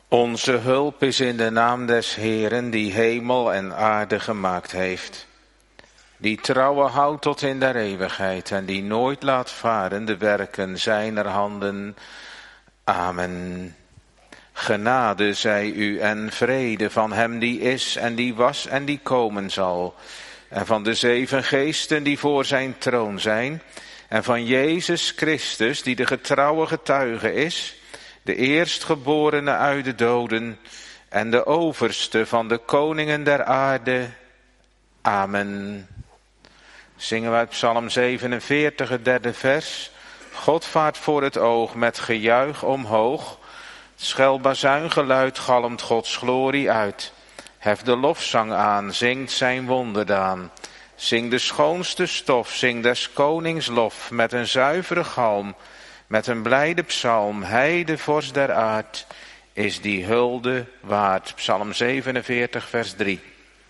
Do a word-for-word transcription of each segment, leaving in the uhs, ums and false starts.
Onze hulp is in de naam des Heeren, die hemel en aarde gemaakt heeft. Die trouwen houdt tot in der eeuwigheid en die nooit laat varen de werken zijner handen. Amen. Genade zij u en vrede van hem die is en die was en die komen zal. En van de zeven geesten die voor zijn troon zijn. En van Jezus Christus die de getrouwe getuige is. De eerstgeborene uit de doden en de overste van de koningen der aarde. Amen. Zingen we uit Psalm zevenenveertig, het derde vers. God vaart voor het oog met gejuich omhoog. Schel bazuingeluid galmt Gods glorie uit. Hef de lofzang aan, zingt zijn wonderdaan. Zing de schoonste stof, zing des konings lof met een zuivere galm. Met een blijde psalm, hij de vorst der aard, is die hulde waard. Psalm zevenenveertig, vers drie.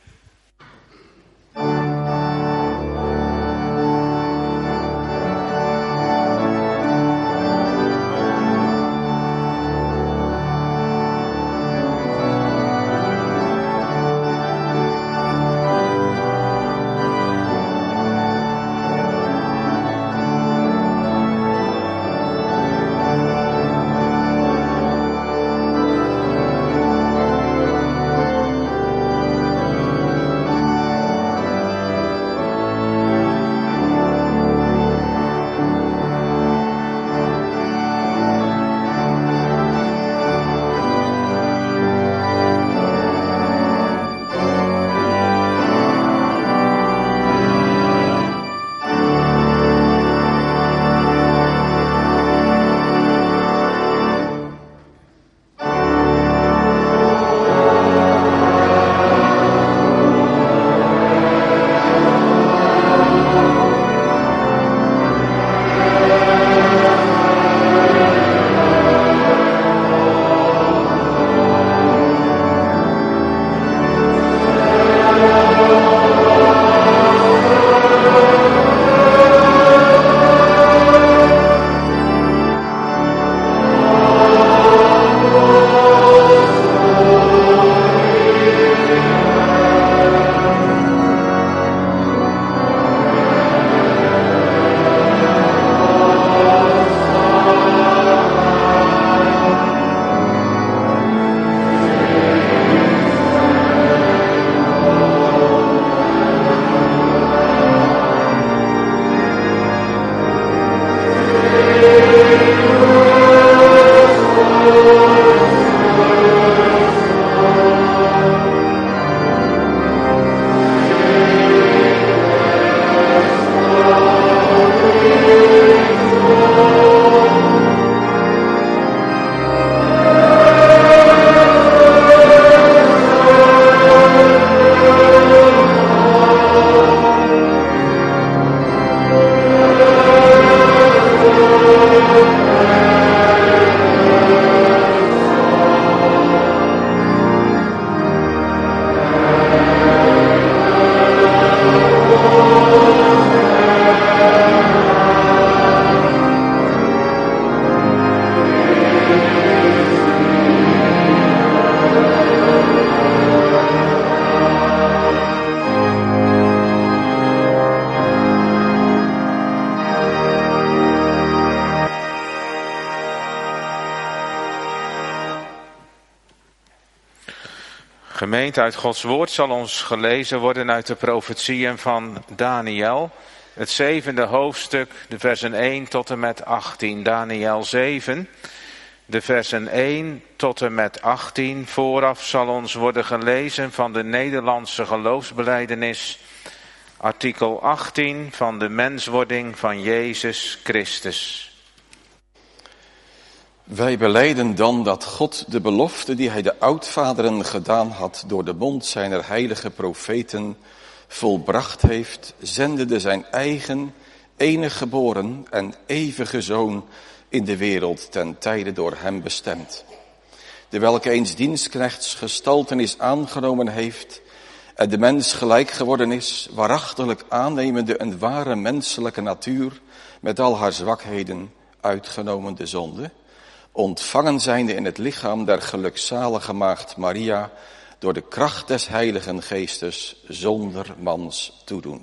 Gemeente, uit Gods woord zal ons gelezen worden uit de profetieën van Daniel. Het zevende hoofdstuk, de versen één tot en met achttien. Daniel zeven, de versen één tot en met achttien. Vooraf zal ons worden gelezen van de Nederlandse geloofsbelijdenis. Artikel achttien van de menswording van Jezus Christus. Wij belijden dan dat God de belofte die hij de oudvaderen gedaan had door de mond zijner heilige profeten volbracht heeft, zendende zijn eigen, enig geboren en eeuwige Zoon in de wereld ten tijde door hem bestemd. De welke eens dienstknechts gestaltenis aangenomen heeft en de mens gelijk geworden is, waarachtiglijk aannemende een ware menselijke natuur met al haar zwakheden, uitgenomen de zonde, ontvangen zijnde in het lichaam der gelukzalige maagd Maria, door de kracht des Heiligen Geestes, zonder mans toedoen.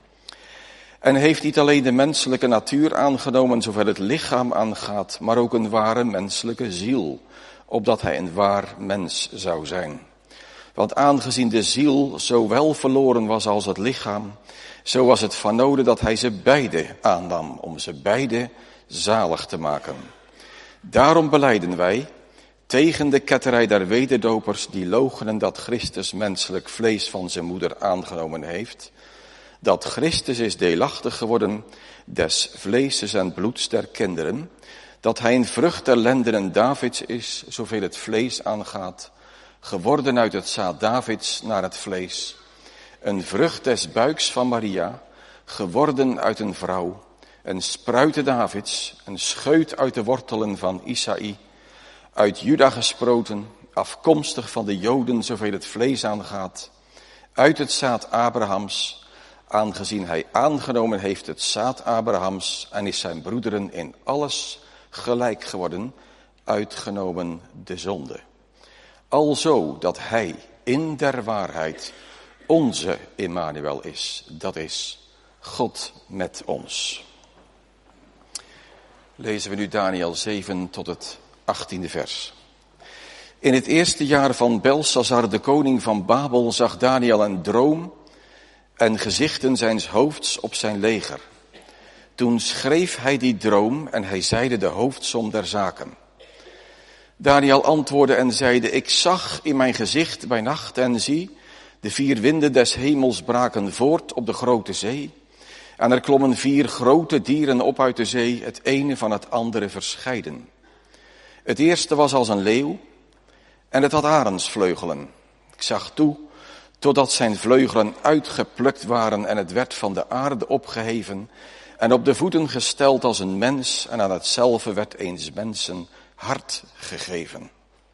En heeft niet alleen de menselijke natuur aangenomen, zover het lichaam aangaat, maar ook een ware menselijke ziel, opdat hij een waar mens zou zijn. Want aangezien de ziel zowel verloren was als het lichaam, zo was het van noden dat hij ze beide aannam, om ze beide zalig te maken. Daarom belijden wij, tegen de ketterij der wederdopers, die loochenen dat Christus menselijk vlees van zijn moeder aangenomen heeft, dat Christus is deelachtig geworden des vleeses en bloeds der kinderen, dat hij een vrucht der lendenen Davids is, zoveel het vlees aangaat, geworden uit het zaad Davids naar het vlees, een vrucht des buiks van Maria, geworden uit een vrouw, een spruite Davids, een scheut uit de wortelen van Isaï, uit Juda gesproten, afkomstig van de Joden, zoveel het vlees aangaat, uit het zaad Abrahams, aangezien hij aangenomen heeft het zaad Abrahams en is zijn broederen in alles gelijk geworden, uitgenomen de zonde. Alzo dat hij in der waarheid onze Immanuel is, dat is God met ons. Lezen we nu Daniël zeven tot het achttiende vers. In het eerste jaar van Belshazzar, de koning van Babel, zag Daniël een droom en gezichten zijns hoofds op zijn leger. Toen schreef hij die droom en hij zeide de hoofdsom der zaken. Daniël antwoordde en zeide, ik zag in mijn gezicht bij nacht en zie, de vier winden des hemels braken voort op de grote zee. En er klommen vier grote dieren op uit de zee, het ene van het andere verscheiden. Het eerste was als een leeuw en het had arendsvleugelen. Ik zag toe, totdat zijn vleugelen uitgeplukt waren en het werd van de aarde opgeheven en op de voeten gesteld als een mens en aan hetzelfde werd eens mensen hart gegeven.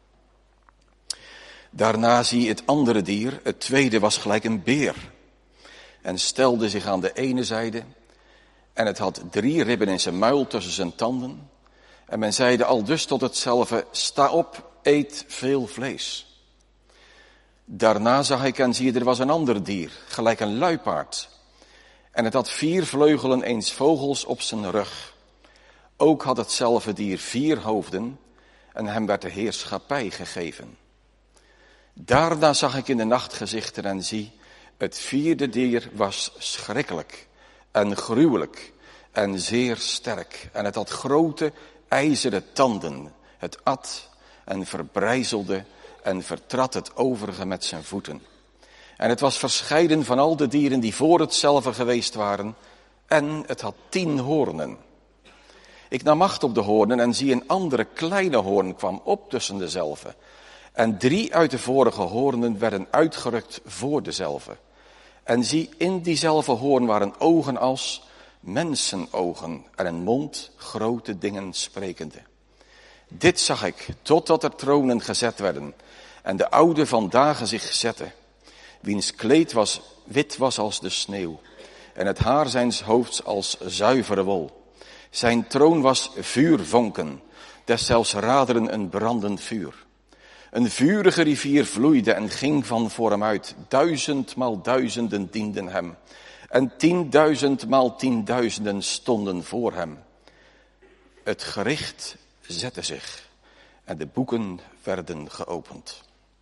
Daarna zie het andere dier, het tweede was gelijk een beer en stelde zich aan de ene zijde en het had drie ribben in zijn muil tussen zijn tanden en men zeide aldus tot hetzelfde, sta op, eet veel vlees. Daarna zag ik en zie er was een ander dier, gelijk een luipaard en het had vier vleugelen eens vogels op zijn rug. Ook had hetzelfde dier vier hoofden en hem werd de heerschappij gegeven. Daarna zag ik in de nacht gezichten en zie, het vierde dier was schrikkelijk en gruwelijk en zeer sterk. En het had grote ijzeren tanden. Het at en verbrijzelde en vertrad het overige met zijn voeten. En het was verscheiden van al de dieren die voor hetzelfde geweest waren. En het had tien hoornen. Ik nam acht op de hoornen en zie een andere kleine hoorn kwam op tussen dezelve. En drie uit de vorige hoornen werden uitgerukt voor dezelve. En zie, in diezelfde hoorn waren ogen als mensenogen en een mond grote dingen sprekende. Dit zag ik, totdat er tronen gezet werden en de oude van dagen zich zette, wiens kleed was wit was als de sneeuw en het haar zijns hoofds als zuivere wol. Zijn troon was vuurvonken, deszelfs raderen een brandend vuur. Een vurige rivier vloeide en ging van voor hem uit. Duizendmaal duizenden dienden hem. En tienduizendmaal tienduizenden stonden voor hem. Het gericht zette zich en de boeken werden geopend.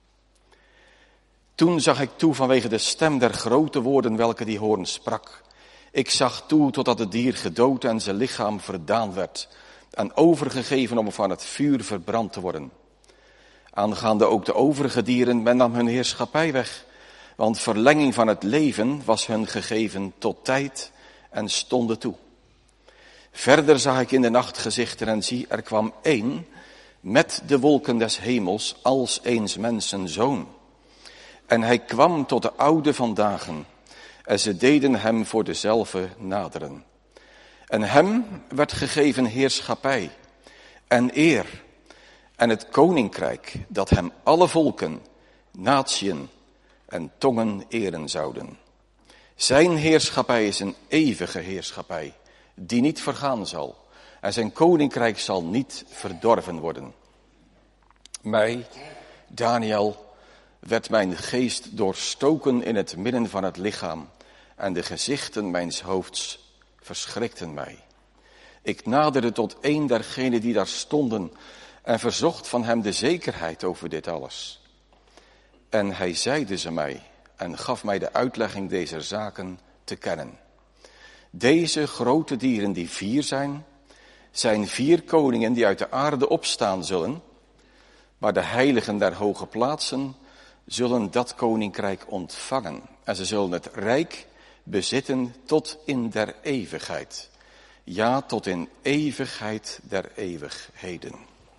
Toen zag ik toe vanwege de stem der grote woorden welke die hoorn sprak. Ik zag toe totdat het dier gedood en zijn lichaam verdaan werd en overgegeven om van het vuur verbrand te worden. Aangaande ook de overige dieren, men nam hun heerschappij weg, want verlenging van het leven was hun gegeven tot tijd en stonden toe. Verder zag ik in de nacht gezichten en zie, er kwam één met de wolken des hemels als eens mensen zoon. En hij kwam tot de oude van dagen en ze deden hem voor dezelfde naderen. En hem werd gegeven heerschappij en eer en het koninkrijk dat hem alle volken, natieën en tongen eren zouden. Zijn heerschappij is een eeuwige heerschappij die niet vergaan zal en zijn koninkrijk zal niet verdorven worden. Mij, Daniel, werd mijn geest doorstoken in het midden van het lichaam en de gezichten mijns hoofds verschrikten mij. Ik naderde tot een dergenen die daar stonden en verzocht van hem de zekerheid over dit alles. En hij zeide ze mij en gaf mij de uitlegging deze zaken te kennen. Deze grote dieren die vier zijn, zijn vier koningen die uit de aarde opstaan zullen, maar de heiligen der hoge plaatsen zullen dat koninkrijk ontvangen. En ze zullen het rijk bezitten tot in der eeuwigheid. Ja, tot in eeuwigheid der eeuwigheden.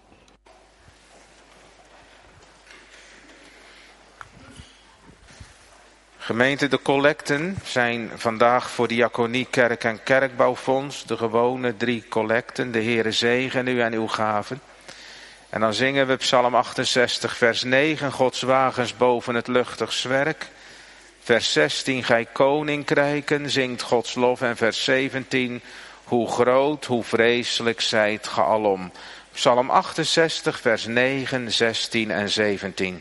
Gemeente, de collecten zijn vandaag voor Diaconie, Kerk en Kerkbouwfonds. De gewone drie collecten. De Heere zegen u en uw gaven. En dan zingen we Psalm achtenzestig, vers negen. Gods wagens boven het luchtig zwerk. Vers zestien, gij koninkrijken, zingt Gods lof. En vers zeventien, hoe groot, hoe vreselijk zijt ge alom. Psalm achtenzestig, vers negen, zestien en zeventien.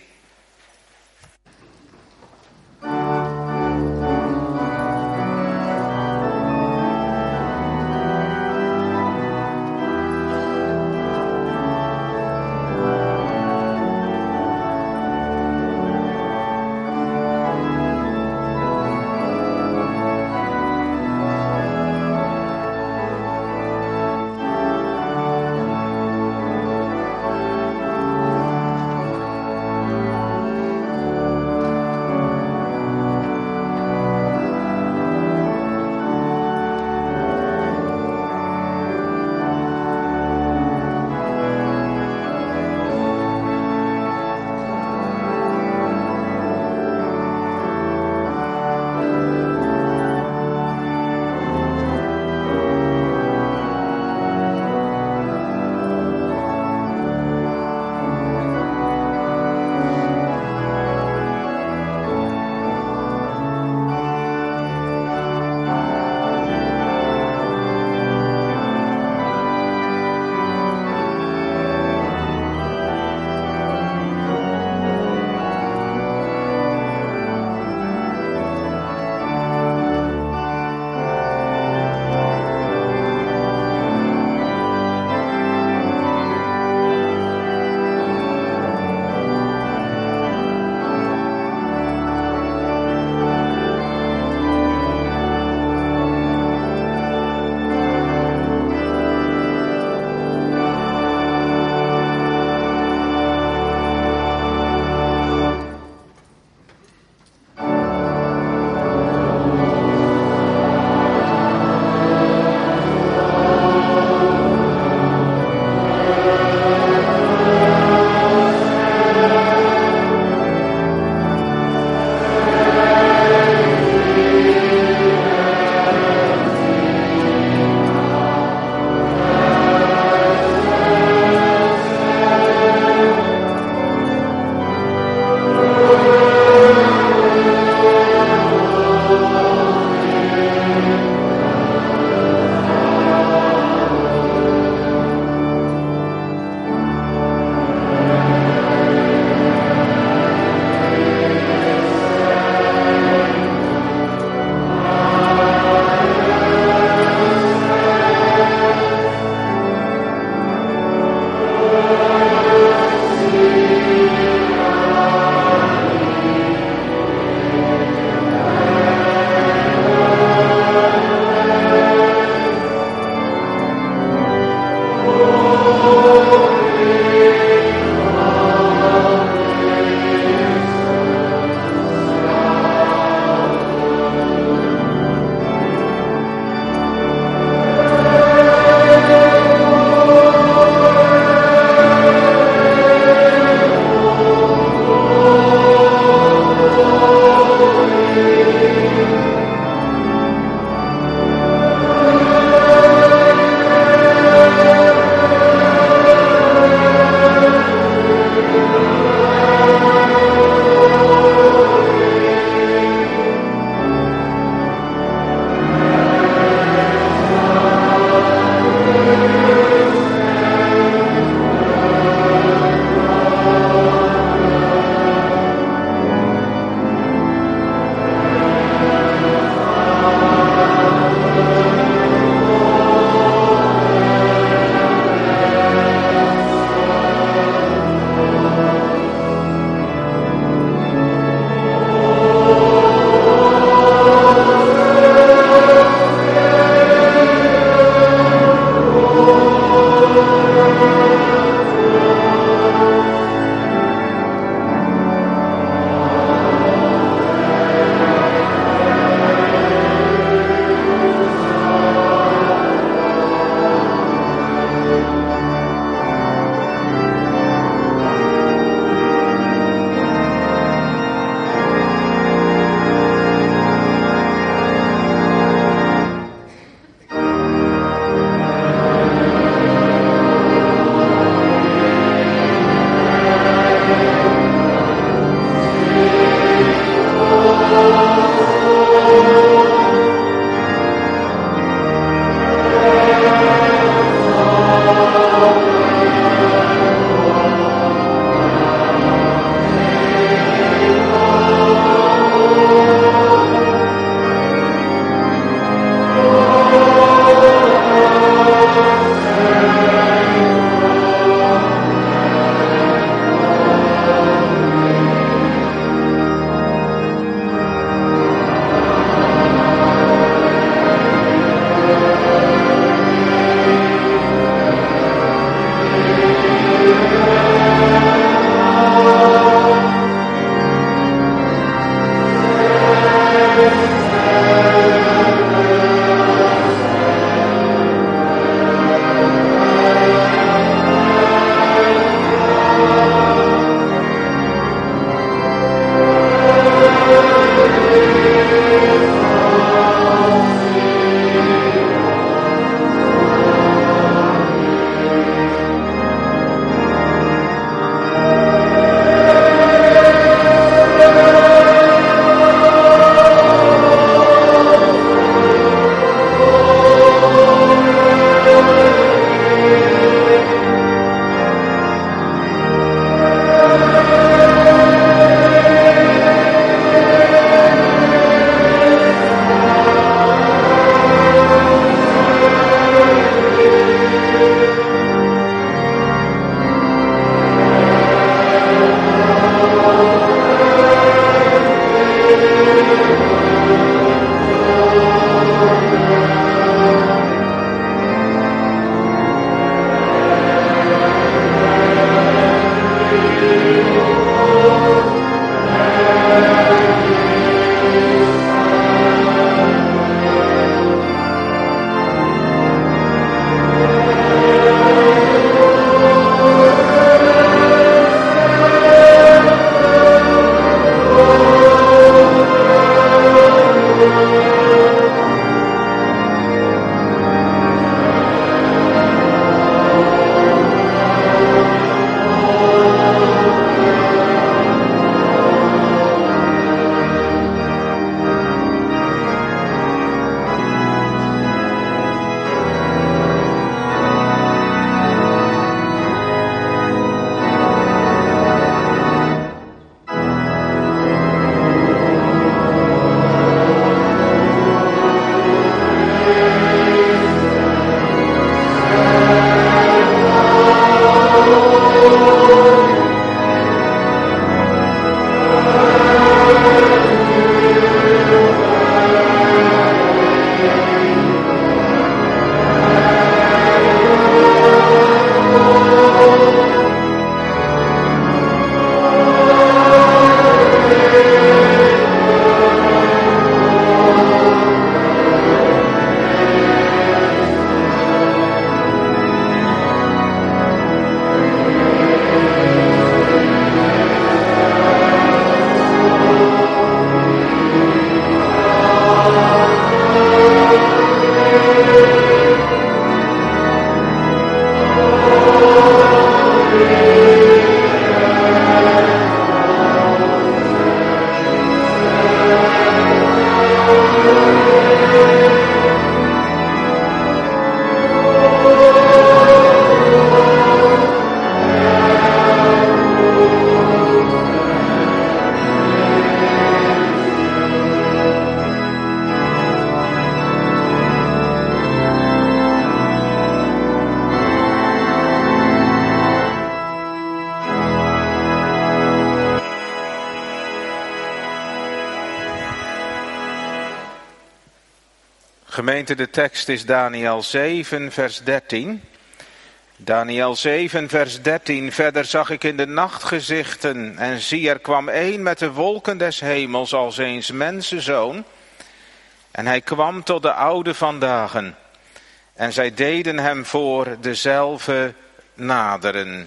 Gemeente, de tekst is Daniël zeven, vers dertien. Daniël zeven, vers dertien. Verder zag ik in de nacht gezichten en zie, er kwam een met de wolken des hemels als eens mensenzoon. En hij kwam tot de oude van dagen. En zij deden hem voor dezelfde naderen.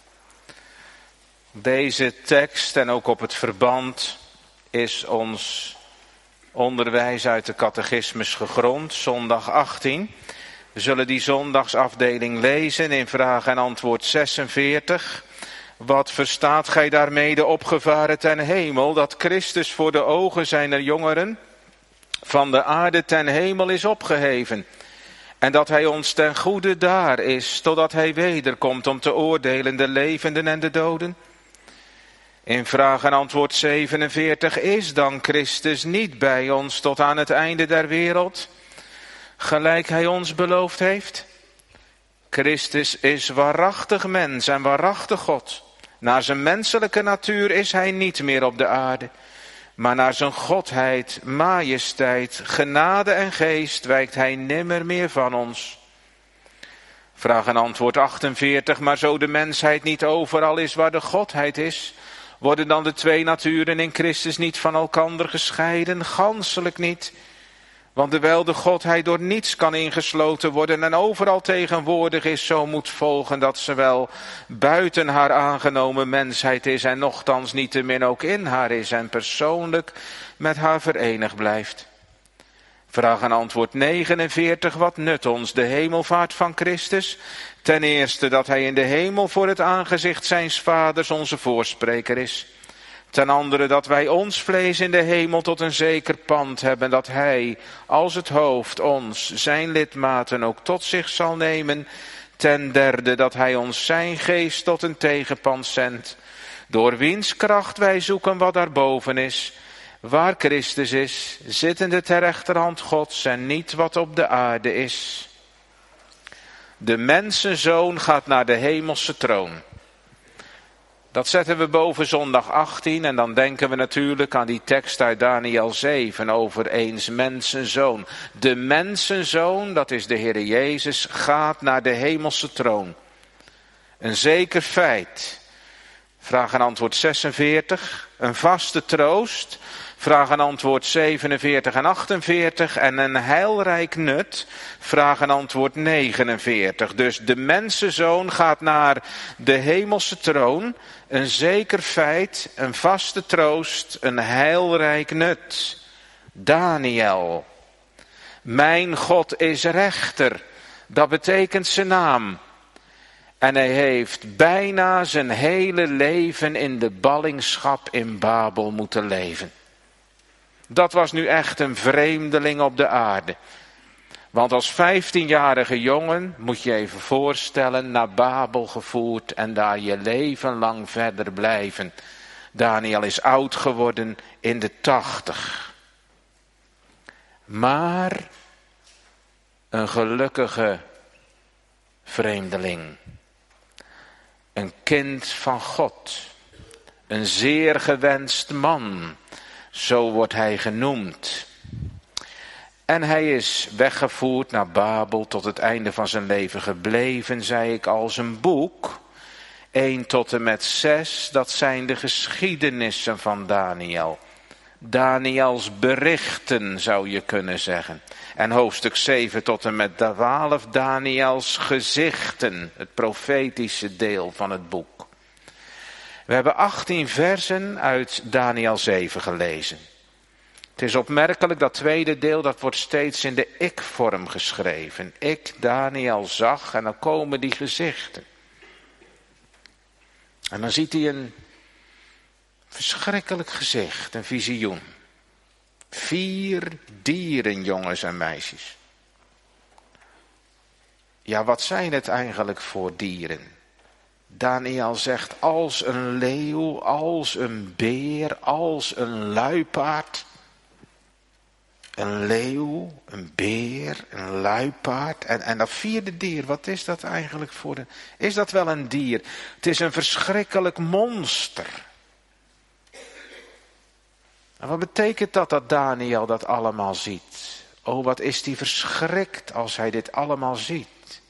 Deze tekst en ook op het verband is ons onderwijs uit de catechismus gegrond, zondag achttien. We zullen die zondagsafdeling lezen in vraag en antwoord zesenveertig. Wat verstaat gij daarmee, de opgevaren ten hemel, dat Christus voor de ogen zijner jongeren van de aarde ten hemel is opgeheven? En dat hij ons ten goede daar is, totdat hij wederkomt om te oordelen de levenden en de doden? In vraag en antwoord zevenenveertig, is dan Christus niet bij ons tot aan het einde der wereld, gelijk hij ons beloofd heeft? Christus is waarachtig mens en waarachtig God. Naar zijn menselijke natuur is hij niet meer op de aarde, maar naar zijn godheid, majesteit, genade en geest wijkt hij nimmer meer van ons. Vraag en antwoord achtenveertig, maar zo de mensheid niet overal is waar de godheid is, worden dan de twee naturen in Christus niet van elkander gescheiden? Ganselijk niet. Want terwijl de godheid door niets kan ingesloten worden en overal tegenwoordig is, zo moet volgen dat ze wel buiten haar aangenomen mensheid is en nochtans niettemin ook in haar is en persoonlijk met haar verenigd blijft. Vraag en antwoord negenenveertig, wat nut ons de hemelvaart van Christus? Ten eerste dat hij in de hemel voor het aangezicht zijns vaders onze voorspreker is. Ten andere dat wij ons vlees in de hemel tot een zeker pand hebben, dat hij als het hoofd ons, zijn lidmaten, ook tot zich zal nemen. Ten derde dat hij ons zijn geest tot een tegenpand zendt, door wiens kracht wij zoeken wat daarboven is, waar Christus is, zittende ter rechterhand Gods en niet wat op de aarde is. De mensenzoon gaat naar de hemelse troon. Dat zetten we boven zondag achttien en dan denken we natuurlijk aan die tekst uit Daniël zeven over eens mensenzoon. De mensenzoon, dat is de Heere Jezus, gaat naar de hemelse troon. Een zeker feit. Vraag en antwoord zesenveertig, een vaste troost. Vraag en antwoord zevenenveertig en achtenveertig en een heilrijk nut. Vraag en antwoord negenenveertig. Dus de mensenzoon gaat naar de hemelse troon. Een zeker feit, een vaste troost, een heilrijk nut. Daniël. Mijn God is rechter. Dat betekent zijn naam. En hij heeft bijna zijn hele leven in de ballingschap in Babel moeten leven. Dat was nu echt een vreemdeling op de aarde. Want als vijftienjarige jongen, moet je even voorstellen, naar Babel gevoerd en daar je leven lang verder blijven. Daniël is oud geworden in de tachtig. Maar een gelukkige vreemdeling. Een kind van God. Een zeer gewenst man. Zo wordt hij genoemd. En hij is weggevoerd naar Babel, tot het einde van zijn leven gebleven, zei ik, als een boek. één tot en met zes, dat zijn de geschiedenissen van Daniël. Daniëls berichten zou je kunnen zeggen. En hoofdstuk zeven tot en met twaalf, Daniëls gezichten, het profetische deel van het boek. We hebben achttien versen uit Daniël zeven gelezen. Het is opmerkelijk, dat tweede deel, dat wordt steeds in de ik-vorm geschreven. Ik, Daniël, zag, en dan komen die gezichten. En dan ziet hij een verschrikkelijk gezicht, een visioen. Vier dieren, jongens en meisjes. Ja, wat zijn het eigenlijk voor dieren? Daniël zegt als een leeuw, als een beer, als een luipaard. Een leeuw, een beer, een luipaard. En, en dat vierde dier, wat is dat eigenlijk voor een... Is dat wel een dier? Het is een verschrikkelijk monster. En wat betekent dat dat Daniël dat allemaal ziet? Oh, wat is die verschrikt als hij dit allemaal ziet.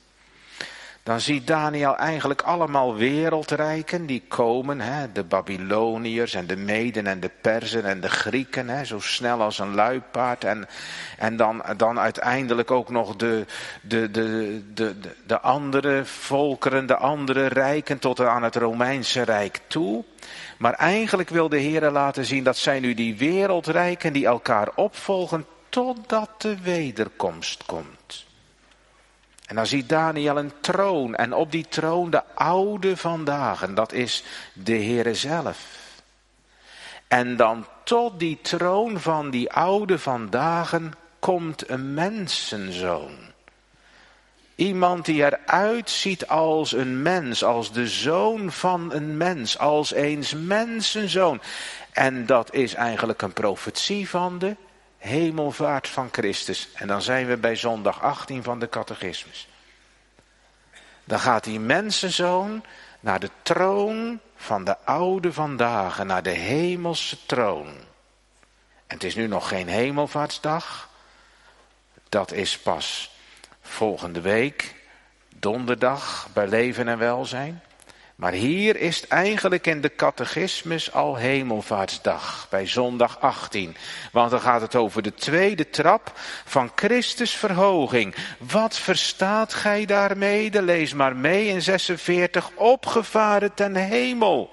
Dan ziet Daniel eigenlijk allemaal wereldrijken die komen. Hè, de Babyloniërs en de Meden en de Perzen en de Grieken. Hè, zo snel als een luipaard. En, en dan, dan uiteindelijk ook nog de, de, de, de, de, de andere volkeren, de andere rijken tot aan het Romeinse Rijk toe. Maar eigenlijk wil de Heer laten zien dat zijn nu die wereldrijken die elkaar opvolgen totdat de wederkomst komt. En dan ziet Daniel een troon en op die troon de oude van dagen, dat is de Heere zelf. En dan tot die troon van die oude van dagen komt een mensenzoon. Iemand die eruit ziet als een mens, als de zoon van een mens, als eens mensenzoon. En dat is eigenlijk een profetie van de hemelvaart van Christus. En dan zijn we bij zondag achttien van de catechismus. Dan gaat die mensenzoon naar de troon van de oude vandaag, naar de hemelse troon. En het is nu nog geen hemelvaartsdag. Dat is pas volgende week, donderdag, bij leven en welzijn. Maar hier is het eigenlijk in de catechismus al hemelvaartsdag, bij zondag achttien. Want dan gaat het over de tweede trap van Christus verhoging. Wat verstaat gij daarmee? Lees maar mee in zesenveertig, opgevaren ten hemel.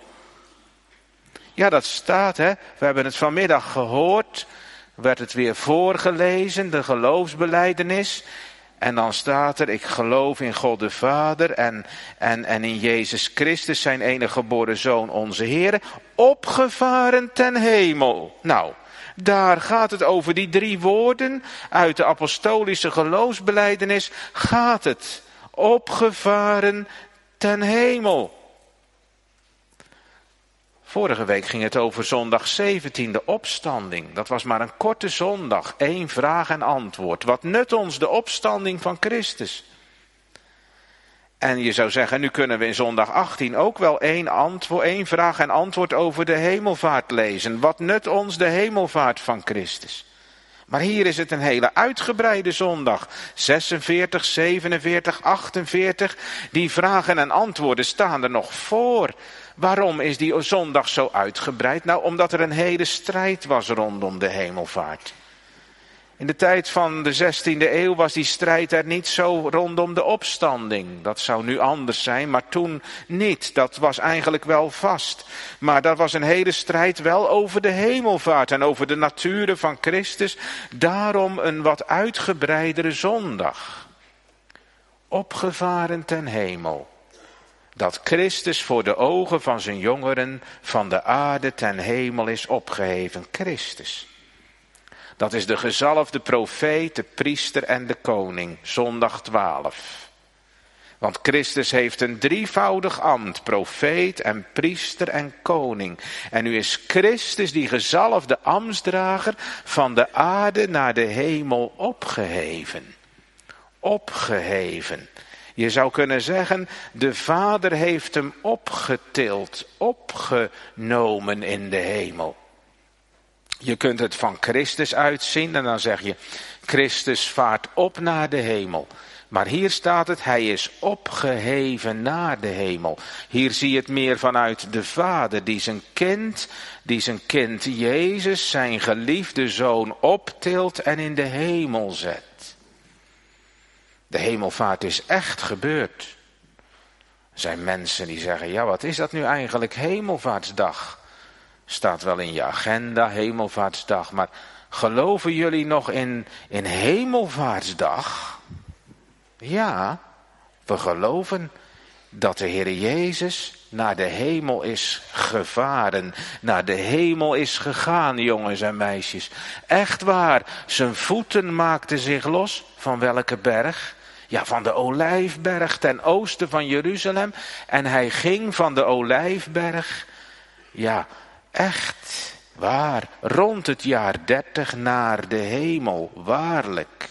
Ja, dat staat, hè. We hebben het vanmiddag gehoord, werd het weer voorgelezen, de geloofsbelijdenis. En dan staat er, ik geloof in God de Vader en, en, en in Jezus Christus, zijn enige geboren Zoon, onze Heer, opgevaren ten hemel. Nou, daar gaat het over die drie woorden uit de apostolische geloofsbelijdenis, gaat het. Opgevaren ten hemel. Vorige week ging het over zondag zeventien, de opstanding. Dat was maar een korte zondag, één vraag en antwoord. Wat nut ons de opstanding van Christus? En je zou zeggen, nu kunnen we in zondag achttien ook wel één, antwoord, één vraag en antwoord over de hemelvaart lezen. Wat nut ons de hemelvaart van Christus? Maar hier is het een hele uitgebreide zondag. zesenveertig, zevenenveertig, achtenveertig. Die vragen en antwoorden staan er nog voor. Waarom is die zondag zo uitgebreid? Nou, omdat er een hele strijd was rondom de hemelvaart. In de tijd van de zestiende eeuw was die strijd er niet zo rondom de opstanding. Dat zou nu anders zijn, maar toen niet. Dat was eigenlijk wel vast. Maar dat was een hele strijd wel over de hemelvaart en over de naturen van Christus. Daarom een wat uitgebreidere zondag. Opgevaren ten hemel. Dat Christus voor de ogen van zijn jongeren van de aarde ten hemel is opgeheven. Christus. Dat is de gezalfde profeet, de priester en de koning. Zondag twaalf. Want Christus heeft een drievoudig ambt. Profeet en priester en koning. En nu is Christus die gezalfde ambtsdrager van de aarde naar de hemel opgeheven. Opgeheven. Je zou kunnen zeggen, de Vader heeft hem opgetild, opgenomen in de hemel. Je kunt het van Christus uitzien en dan zeg je, Christus vaart op naar de hemel. Maar hier staat het, hij is opgeheven naar de hemel. Hier zie je het meer vanuit de Vader die zijn kind, die zijn kind Jezus, zijn geliefde Zoon optilt en in de hemel zet. De hemelvaart is echt gebeurd. Er zijn mensen die zeggen, ja, wat is dat nu eigenlijk, hemelvaartsdag? Staat wel in je agenda, hemelvaartsdag, maar geloven jullie nog in, in hemelvaartsdag? Ja, we geloven dat de Heer Jezus naar de hemel is gevaren, naar de hemel is gegaan, jongens en meisjes. Echt waar, zijn voeten maakten zich los van welke berg? Ja, van de Olijfberg ten oosten van Jeruzalem. En hij ging van de Olijfberg, ja, echt waar, rond het jaar dertig naar de hemel, waarlijk.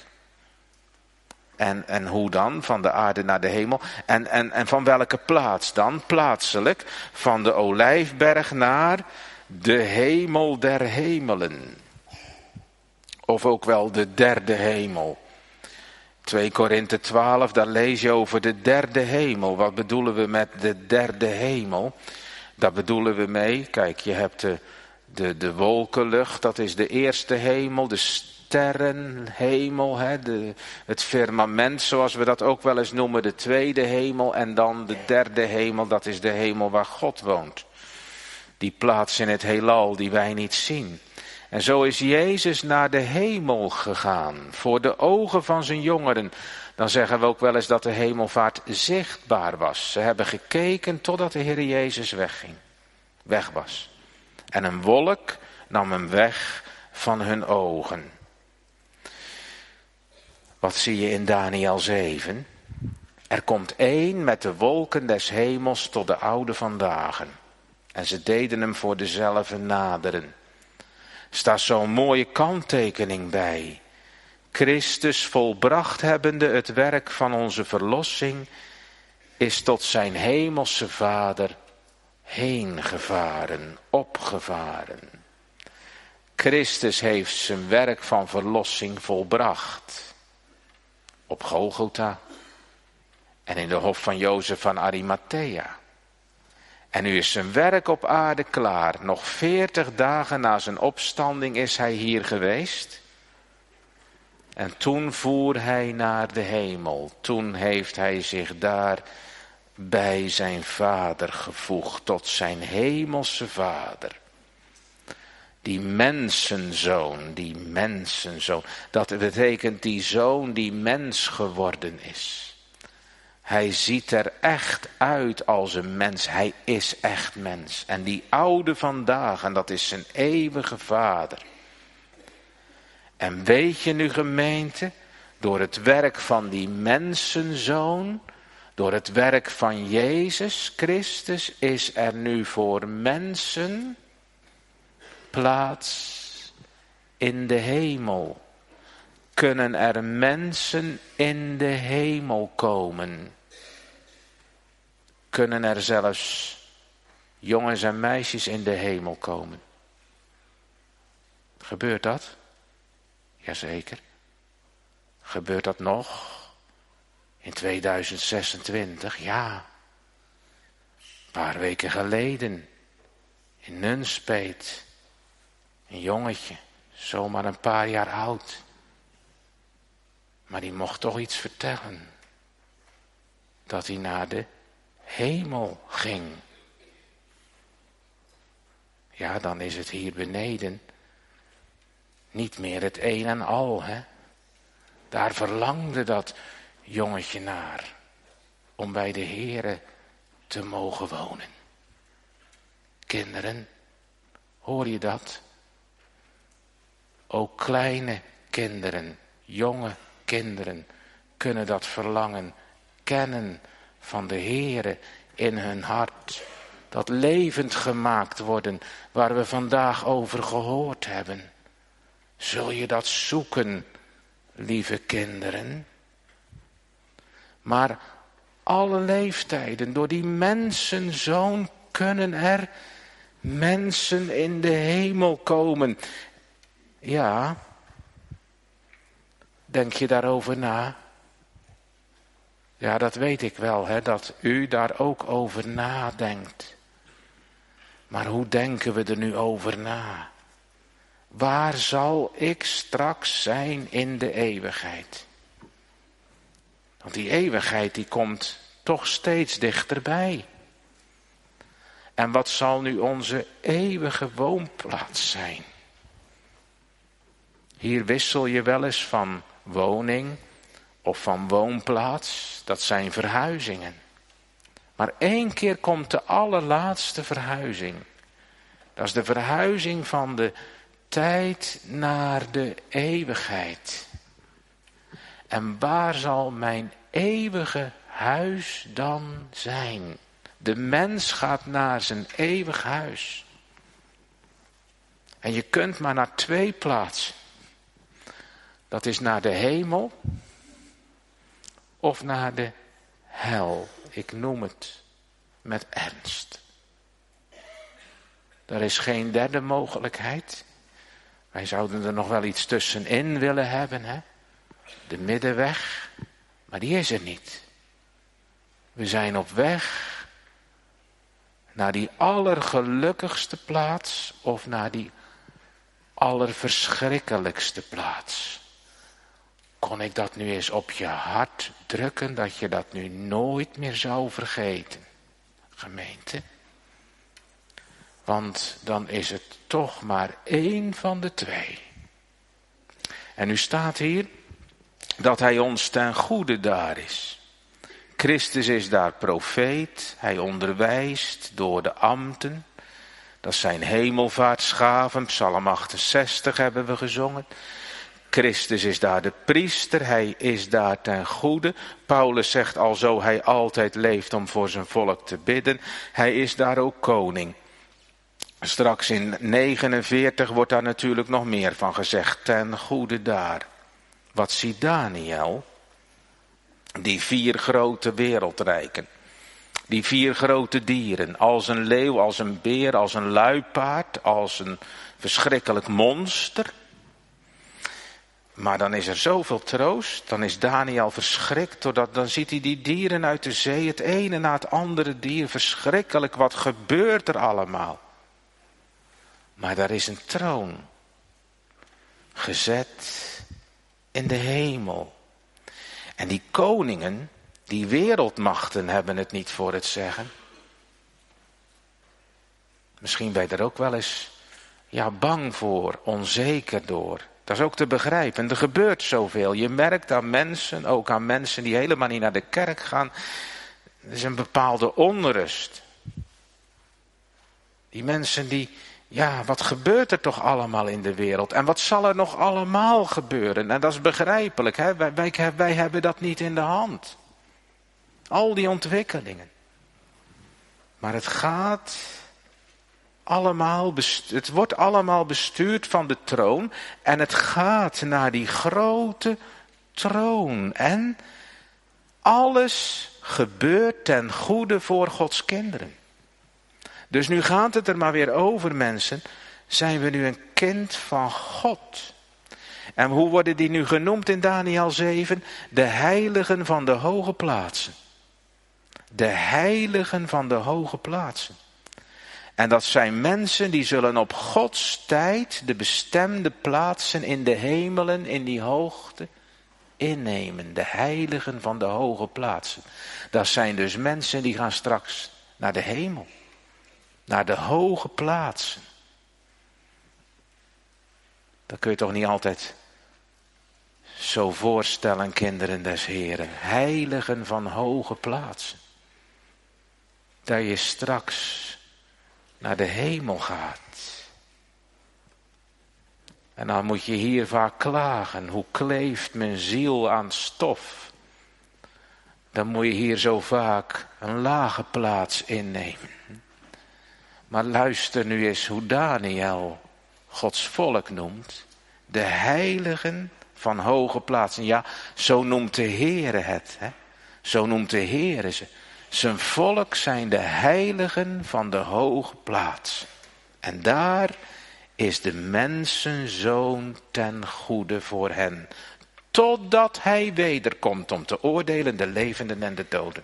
En, en hoe dan? Van de aarde naar de hemel. En, en, en van welke plaats dan? Plaatselijk. Van de Olijfberg naar de hemel der hemelen. Of ook wel de derde hemel. twee Korinthe twaalf, daar lees je over de derde hemel. Wat bedoelen we met de derde hemel? Daar bedoelen we mee, kijk, je hebt de, de, de wolkenlucht, dat is de eerste hemel, de sterrenhemel, hè, de, het firmament zoals we dat ook wel eens noemen, de tweede hemel. En dan de derde hemel, dat is de hemel waar God woont. Die plaats in het heelal die wij niet zien. En zo is Jezus naar de hemel gegaan, voor de ogen van zijn jongeren. Dan zeggen we ook wel eens dat de hemelvaart zichtbaar was. Ze hebben gekeken totdat de Heer Jezus wegging, weg was. En een wolk nam hem weg van hun ogen. Wat zie je in Daniël zeven? Er komt één met de wolken des hemels tot de oude van dagen. En ze deden hem voor dezelfde naderen. Staat zo'n mooie kanttekening bij. Christus volbracht hebbende het werk van onze verlossing, is tot zijn hemelse Vader heen gevaren, opgevaren. Christus heeft zijn werk van verlossing volbracht. Op Golgotha en in de hof van Jozef van Arimathea. En nu is zijn werk op aarde klaar. Nog veertig dagen na zijn opstanding is hij hier geweest. En toen voer hij naar de hemel. Toen heeft hij zich daar bij zijn Vader gevoegd, tot zijn hemelse Vader. Die mensenzoon, die mensenzoon. Dat betekent die zoon die mens geworden is. Hij ziet er echt uit als een mens. Hij is echt mens. En die oude vandaag, en dat is zijn eeuwige Vader. En weet je nu, gemeente, door het werk van die mensenzoon, door het werk van Jezus Christus, is er nu voor mensen plaats in de hemel. Kunnen er mensen in de hemel komen? Kunnen er zelfs jongens en meisjes in de hemel komen? Gebeurt dat? Jazeker. Gebeurt dat nog? In tweeduizend zesentwintig? Ja. Een paar weken geleden. In Nunspeet. Een jongetje. Zomaar een paar jaar oud. Maar die mocht toch iets vertellen. Dat hij naar de hemel ging. Ja, dan is het hier beneden niet meer het een en al, hè. Daar verlangde dat jongetje naar. Om bij de Heere te mogen wonen. Kinderen, hoor je dat? Ook kleine kinderen, jonge kinderen kunnen dat verlangen kennen van de Heere in hun hart. Dat levend gemaakt worden waar we vandaag over gehoord hebben. Zul je dat zoeken, lieve kinderen? Maar alle leeftijden, door die mensenzoon kunnen er mensen in de hemel komen. Ja, denk je daarover na? Ja, dat weet ik wel, hè, dat u daar ook over nadenkt. Maar hoe denken we er nu over na? Waar zal ik straks zijn in de eeuwigheid? Want die eeuwigheid die komt toch steeds dichterbij. En wat zal nu onze eeuwige woonplaats zijn? Hier wissel je wel eens van woning of van woonplaats. Dat zijn verhuizingen. Maar één keer komt de allerlaatste verhuizing. Dat is de verhuizing van de tijd naar de eeuwigheid. En waar zal mijn eeuwige huis dan zijn? De mens gaat naar zijn eeuwig huis. En je kunt maar naar twee plaatsen. Dat is naar de hemel of naar de hel. Ik noem het met ernst. Er is geen derde mogelijkheid. Wij zouden er nog wel iets tussenin willen hebben, hè? De middenweg, maar die is er niet. We zijn op weg naar die allergelukkigste plaats of naar die allerverschrikkelijkste plaats. Kon ik dat nu eens op je hart drukken, dat je dat nu nooit meer zou vergeten, gemeente? Want dan is het toch maar één van de twee. En nu staat hier dat hij ons ten goede daar is. Christus is daar profeet, hij onderwijst door de ambten. Dat zijn hemelvaartsgaven, Psalm achtenzestig hebben we gezongen. Christus is daar de priester, hij is daar ten goede. Paulus zegt alzo hij altijd leeft om voor zijn volk te bidden. Hij is daar ook koning. Straks in negenenveertig wordt daar natuurlijk nog meer van gezegd, ten goede daar. Wat ziet Daniel? Die vier grote wereldrijken. Die vier grote dieren, als een leeuw, als een beer, als een luipaard, als een verschrikkelijk monster. Maar dan is er zoveel troost, dan is Daniel verschrikt, doordat dan ziet hij die dieren uit de zee, het ene na het andere dier, verschrikkelijk, wat gebeurt er allemaal? Maar daar is een troon, gezet in de hemel. En die koningen, die wereldmachten hebben het niet voor het zeggen. Misschien ben je er ook wel eens ja, bang voor, onzeker door. Dat is ook te begrijpen. Er gebeurt zoveel. Je merkt aan mensen, ook aan mensen die helemaal niet naar de kerk gaan. Er is een bepaalde onrust. Die mensen die, ja, wat gebeurt er toch allemaal in de wereld? En wat zal er nog allemaal gebeuren? En dat is begrijpelijk, hè? Wij, wij, wij hebben dat niet in de hand. Al die ontwikkelingen. Maar het gaat allemaal, het wordt allemaal bestuurd van de troon. En het gaat naar die grote troon. En alles gebeurt ten goede voor Gods kinderen. Dus nu gaat het er maar weer over, mensen. Zijn we nu een kind van God? En hoe worden die nu genoemd in Daniel zeven? De heiligen van de hoge plaatsen. De heiligen van de hoge plaatsen. En dat zijn mensen die zullen op Gods tijd de bestemde plaatsen in de hemelen, in die hoogte, innemen. De heiligen van de hoge plaatsen. Dat zijn dus mensen die gaan straks naar de hemel. Naar de hoge plaatsen. Dat kun je toch niet altijd zo voorstellen, kinderen des Heren. Heiligen van hoge plaatsen. Dat je straks naar de hemel gaat. En dan moet je hier vaak klagen. Hoe kleeft mijn ziel aan stof. Dan moet je hier zo vaak een lage plaats innemen. Maar luister nu eens hoe Daniel Gods volk noemt. De heiligen van hoge plaatsen. Ja, zo noemt de Heere het. Hè? Zo noemt de Heere ze. Zijn volk zijn de heiligen van de hoge plaats. En daar is de mensenzoon ten goede voor hen. Totdat hij wederkomt om te oordelen de levenden en de doden.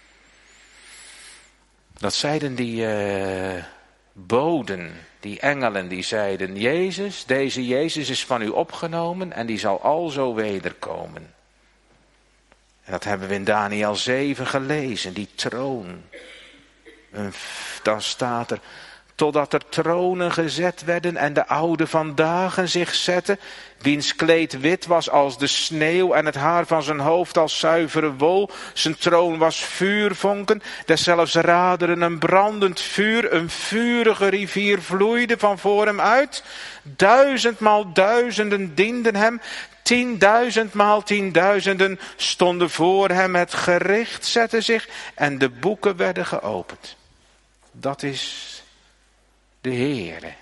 Dat zeiden die uh, boden, die engelen, die zeiden, Jezus, deze Jezus is van u opgenomen en die zal alzo wederkomen. En dat hebben we in Daniel zeven gelezen, die troon. En dan staat er, totdat er tronen gezet werden en de oude van dagen zich zetten, wiens kleed wit was als de sneeuw en het haar van zijn hoofd als zuivere wol. Zijn troon was vuurvonken, deszelfs raderen een brandend vuur, een vurige rivier vloeide van voor hem uit. Duizendmaal duizenden dienden hem, tienduizendmaal tienduizenden stonden voor hem, het gericht zette zich en de boeken werden geopend. Dat is de Heere.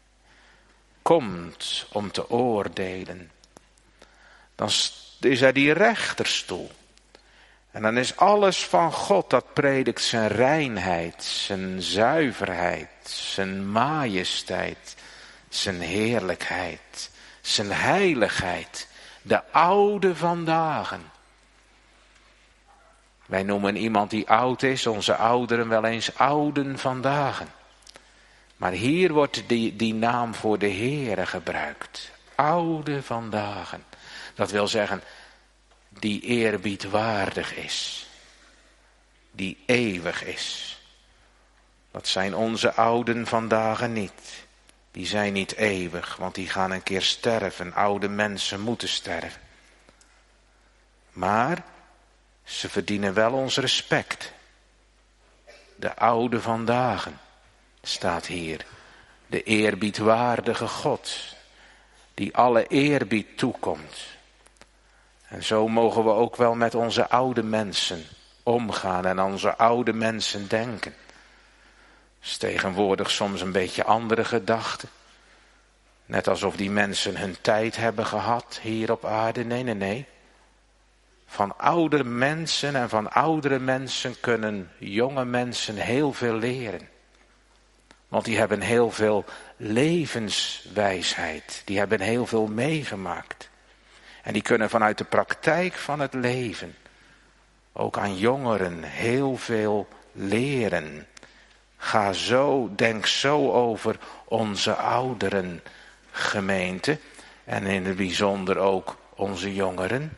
Komt om te oordelen. Dan is er die rechterstoel. En dan is alles van God, dat predikt zijn reinheid, zijn zuiverheid, zijn majesteit, zijn heerlijkheid, zijn heiligheid, de oude vandaag. Wij noemen iemand die oud is, onze ouderen wel eens ouden vandaag. Maar hier wordt die, die naam voor de Heere gebruikt. Oude vandaag. Dat wil zeggen, die eerbiedwaardig is. Die eeuwig is. Dat zijn onze ouden vandaag niet. Die zijn niet eeuwig, want die gaan een keer sterven. Oude mensen moeten sterven. Maar ze verdienen wel ons respect. De oude vandaag staat hier. De eerbiedwaardige God, die alle eerbied toekomt. En zo mogen we ook wel met onze oude mensen omgaan en aan onze oude mensen denken. Is tegenwoordig soms een beetje andere gedachten. Net alsof die mensen hun tijd hebben gehad hier op aarde. Nee, nee, nee. Van oudere mensen en van oudere mensen kunnen jonge mensen heel veel leren. Want die hebben heel veel levenswijsheid. Die hebben heel veel meegemaakt. En die kunnen vanuit de praktijk van het leven ook aan jongeren heel veel leren. Ga zo, denk zo over onze ouderen gemeente. En in het bijzonder ook onze jongeren.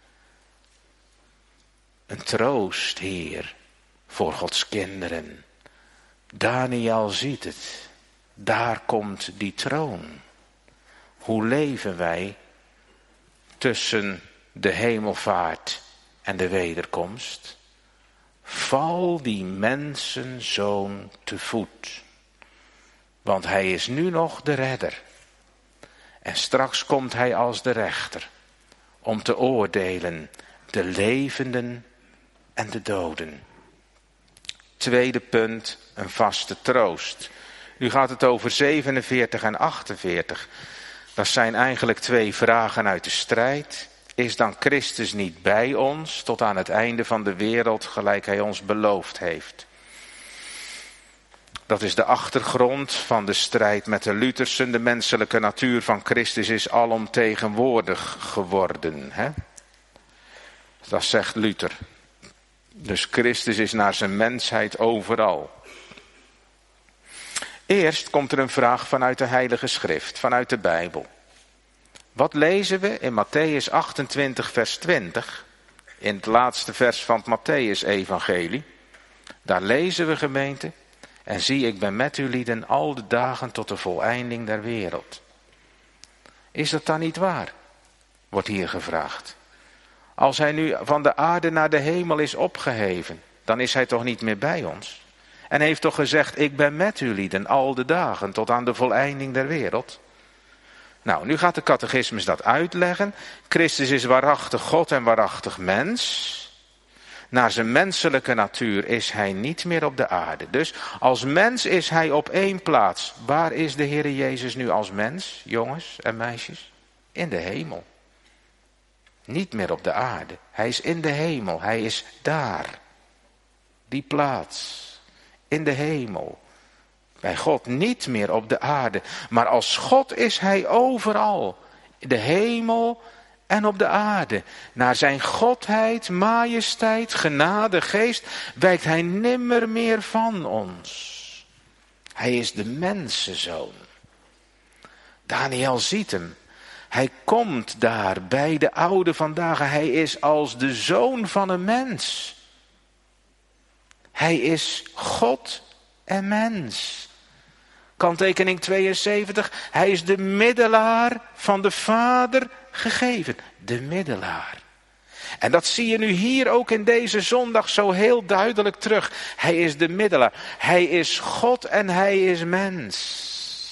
Een troost hier voor Gods kinderen. Daniel ziet het. Daar komt die troon. Hoe leven wij tussen de hemelvaart en de wederkomst? Val die mensenzoon te voet. Want hij is nu nog de redder. En straks komt hij als de rechter. Om te oordelen de levenden en de doden. Tweede punt, een vaste troost. Nu gaat het over zevenenveertig en achtenveertig. Dat zijn eigenlijk twee vragen uit de strijd. Is dan Christus niet bij ons tot aan het einde van de wereld, gelijk hij ons beloofd heeft? Dat is de achtergrond van de strijd met de Luthersen. De menselijke natuur van Christus is alomtegenwoordig geworden. Hè? Dat zegt Luther. Dus Christus is naar zijn mensheid overal. Eerst komt er een vraag vanuit de Heilige Schrift, vanuit de Bijbel. Wat lezen we in Mattheüs achtentwintig vers twintig, in het laatste vers van het Mattheüs-evangelie? Daar lezen we, gemeente, en zie, ik ben met u lieden al de dagen tot de voleinding der wereld. Is dat dan niet waar? Wordt hier gevraagd. Als hij nu van de aarde naar de hemel is opgeheven, dan is hij toch niet meer bij ons? En heeft toch gezegd, ik ben met u lieden al de dagen tot aan de voleinding der wereld? Nou, nu gaat de catechismus dat uitleggen. Christus is waarachtig God en waarachtig mens. Naar zijn menselijke natuur is hij niet meer op de aarde. Dus als mens is hij op één plaats. Waar is de Heere Jezus nu als mens, jongens en meisjes? In de hemel. Niet meer op de aarde. Hij is in de hemel. Hij is daar. Die plaats. In de hemel. Bij God niet meer op de aarde. Maar als God is hij overal. In de hemel en op de aarde. Naar zijn godheid, majesteit, genade, geest wijkt hij nimmer meer van ons. Hij is de mensenzoon. Daniel ziet hem. Hij komt daar bij de oude vandaag. Hij is als de zoon van een mens. Hij is God en mens. Kanttekening tweeënzeventig. Hij is de middelaar van de Vader gegeven. De middelaar. En dat zie je nu hier ook in deze zondag zo heel duidelijk terug. Hij is de middelaar. Hij is God en hij is mens.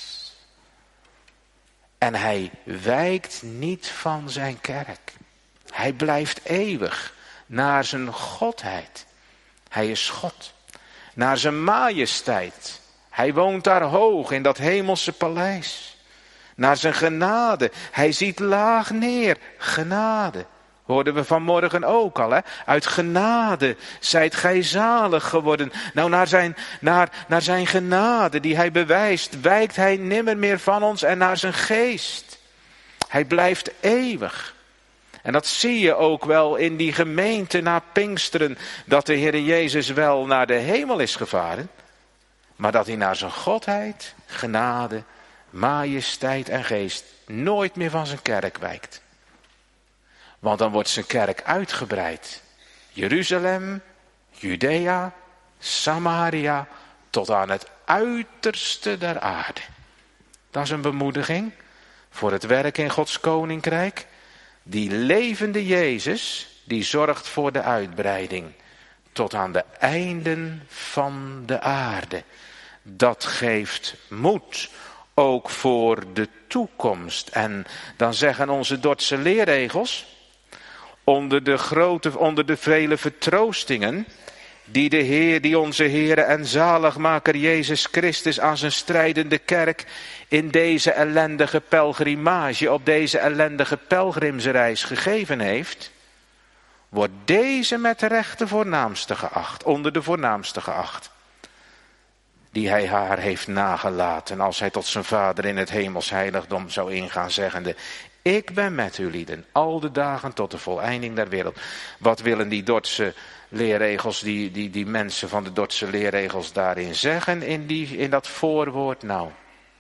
En hij wijkt niet van zijn kerk. Hij blijft eeuwig naar zijn godheid. Hij is God. Naar zijn majesteit. Hij woont daar hoog in dat hemelse paleis. Naar zijn genade. Hij ziet laag neer. Genade. Hoorden we vanmorgen ook al, hè? Uit genade zijt gij zalig geworden. Nou, naar zijn, naar, naar zijn genade die hij bewijst, wijkt hij nimmer meer van ons en naar zijn geest. Hij blijft eeuwig. En dat zie je ook wel in die gemeente na Pinksteren, dat de Heer Jezus wel naar de hemel is gevaren, maar dat hij naar zijn godheid, genade, majesteit en geest nooit meer van zijn kerk wijkt. Want dan wordt zijn kerk uitgebreid. Jeruzalem, Judea, Samaria, tot aan het uiterste der aarde. Dat is een bemoediging voor het werk in Gods koninkrijk. Die levende Jezus, die zorgt voor de uitbreiding tot aan de einden van de aarde. Dat geeft moed, ook voor de toekomst. En dan zeggen onze Dordtse leerregels, onder de grote, onder de vele vertroostingen die de Heer, die onze Heere en zaligmaker Jezus Christus aan zijn strijdende kerk in deze ellendige pelgrimage, op deze ellendige pelgrimsreis gegeven heeft, wordt deze met recht de voornaamste geacht, onder de voornaamste geacht, die hij haar heeft nagelaten als hij tot zijn vader in het hemels heiligdom zou ingaan, zeggende: ik ben met u lieden, al de dagen tot de voleinding der wereld. Wat willen die Dordtse leerregels, die, die, die mensen van de Dordtse leerregels daarin zeggen, in, die, in dat voorwoord? Nou,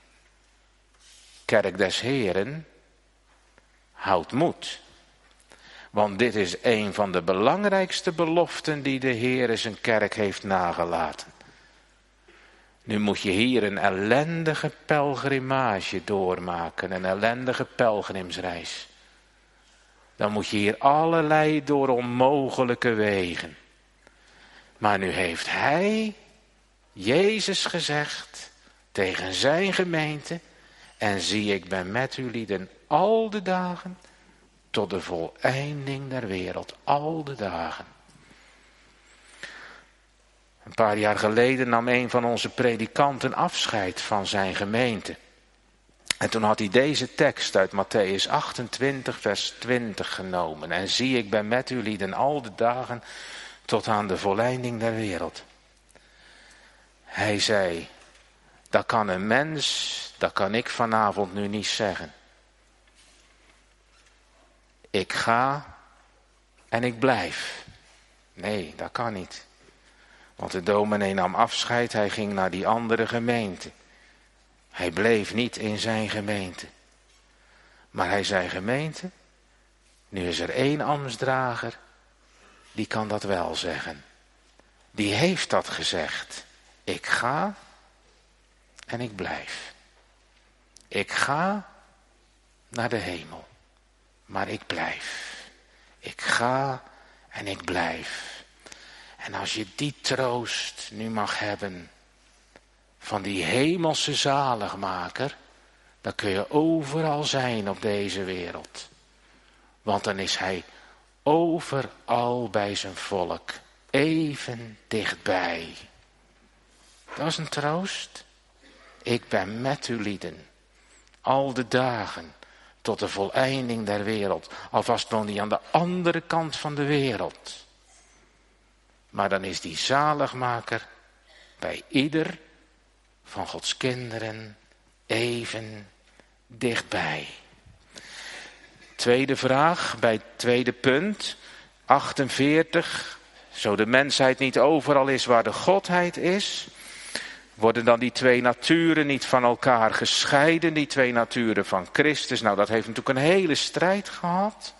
kerk des Heren, houd moed. Want dit is een van de belangrijkste beloften die de Heer zijn kerk heeft nagelaten. Nu moet je hier een ellendige pelgrimage doormaken, een ellendige pelgrimsreis. Dan moet je hier allerlei door onmogelijke wegen. Maar nu heeft hij, Jezus, gezegd tegen zijn gemeente: en zie, ik ben met u lieden al de dagen tot de voleinding der wereld, al de dagen. Een paar jaar geleden nam een van onze predikanten afscheid van zijn gemeente. En toen had hij deze tekst uit Mattheüs achtentwintig vers twintig genomen. En zie, ik ben met u lieden al de dagen tot aan de volleinding der wereld. Hij zei: dat kan een mens, dat kan ik vanavond nu niet zeggen. Ik ga en ik blijf. Nee, dat kan niet. Want de dominee nam afscheid, hij ging naar die andere gemeente. Hij bleef niet in zijn gemeente. Maar hij zei: gemeente, nu is er één ambtsdrager, die kan dat wel zeggen. Die heeft dat gezegd. Ik ga en ik blijf. Ik ga naar de hemel, maar ik blijf. Ik ga en ik blijf. En als je die troost nu mag hebben van die hemelse zaligmaker, dan kun je overal zijn op deze wereld. Want dan is hij overal bij zijn volk, even dichtbij. Dat is een troost. Ik ben met u lieden, al de dagen tot de voleinding der wereld. Alvast woont hij aan de andere kant van de wereld. Maar dan is die zaligmaker bij ieder van Gods kinderen even dichtbij. Tweede vraag, bij het tweede punt, achtenveertig. Zo de mensheid niet overal is waar de godheid is, worden dan die twee naturen niet van elkaar gescheiden, die twee naturen van Christus? Nou, dat heeft natuurlijk een hele strijd gehad.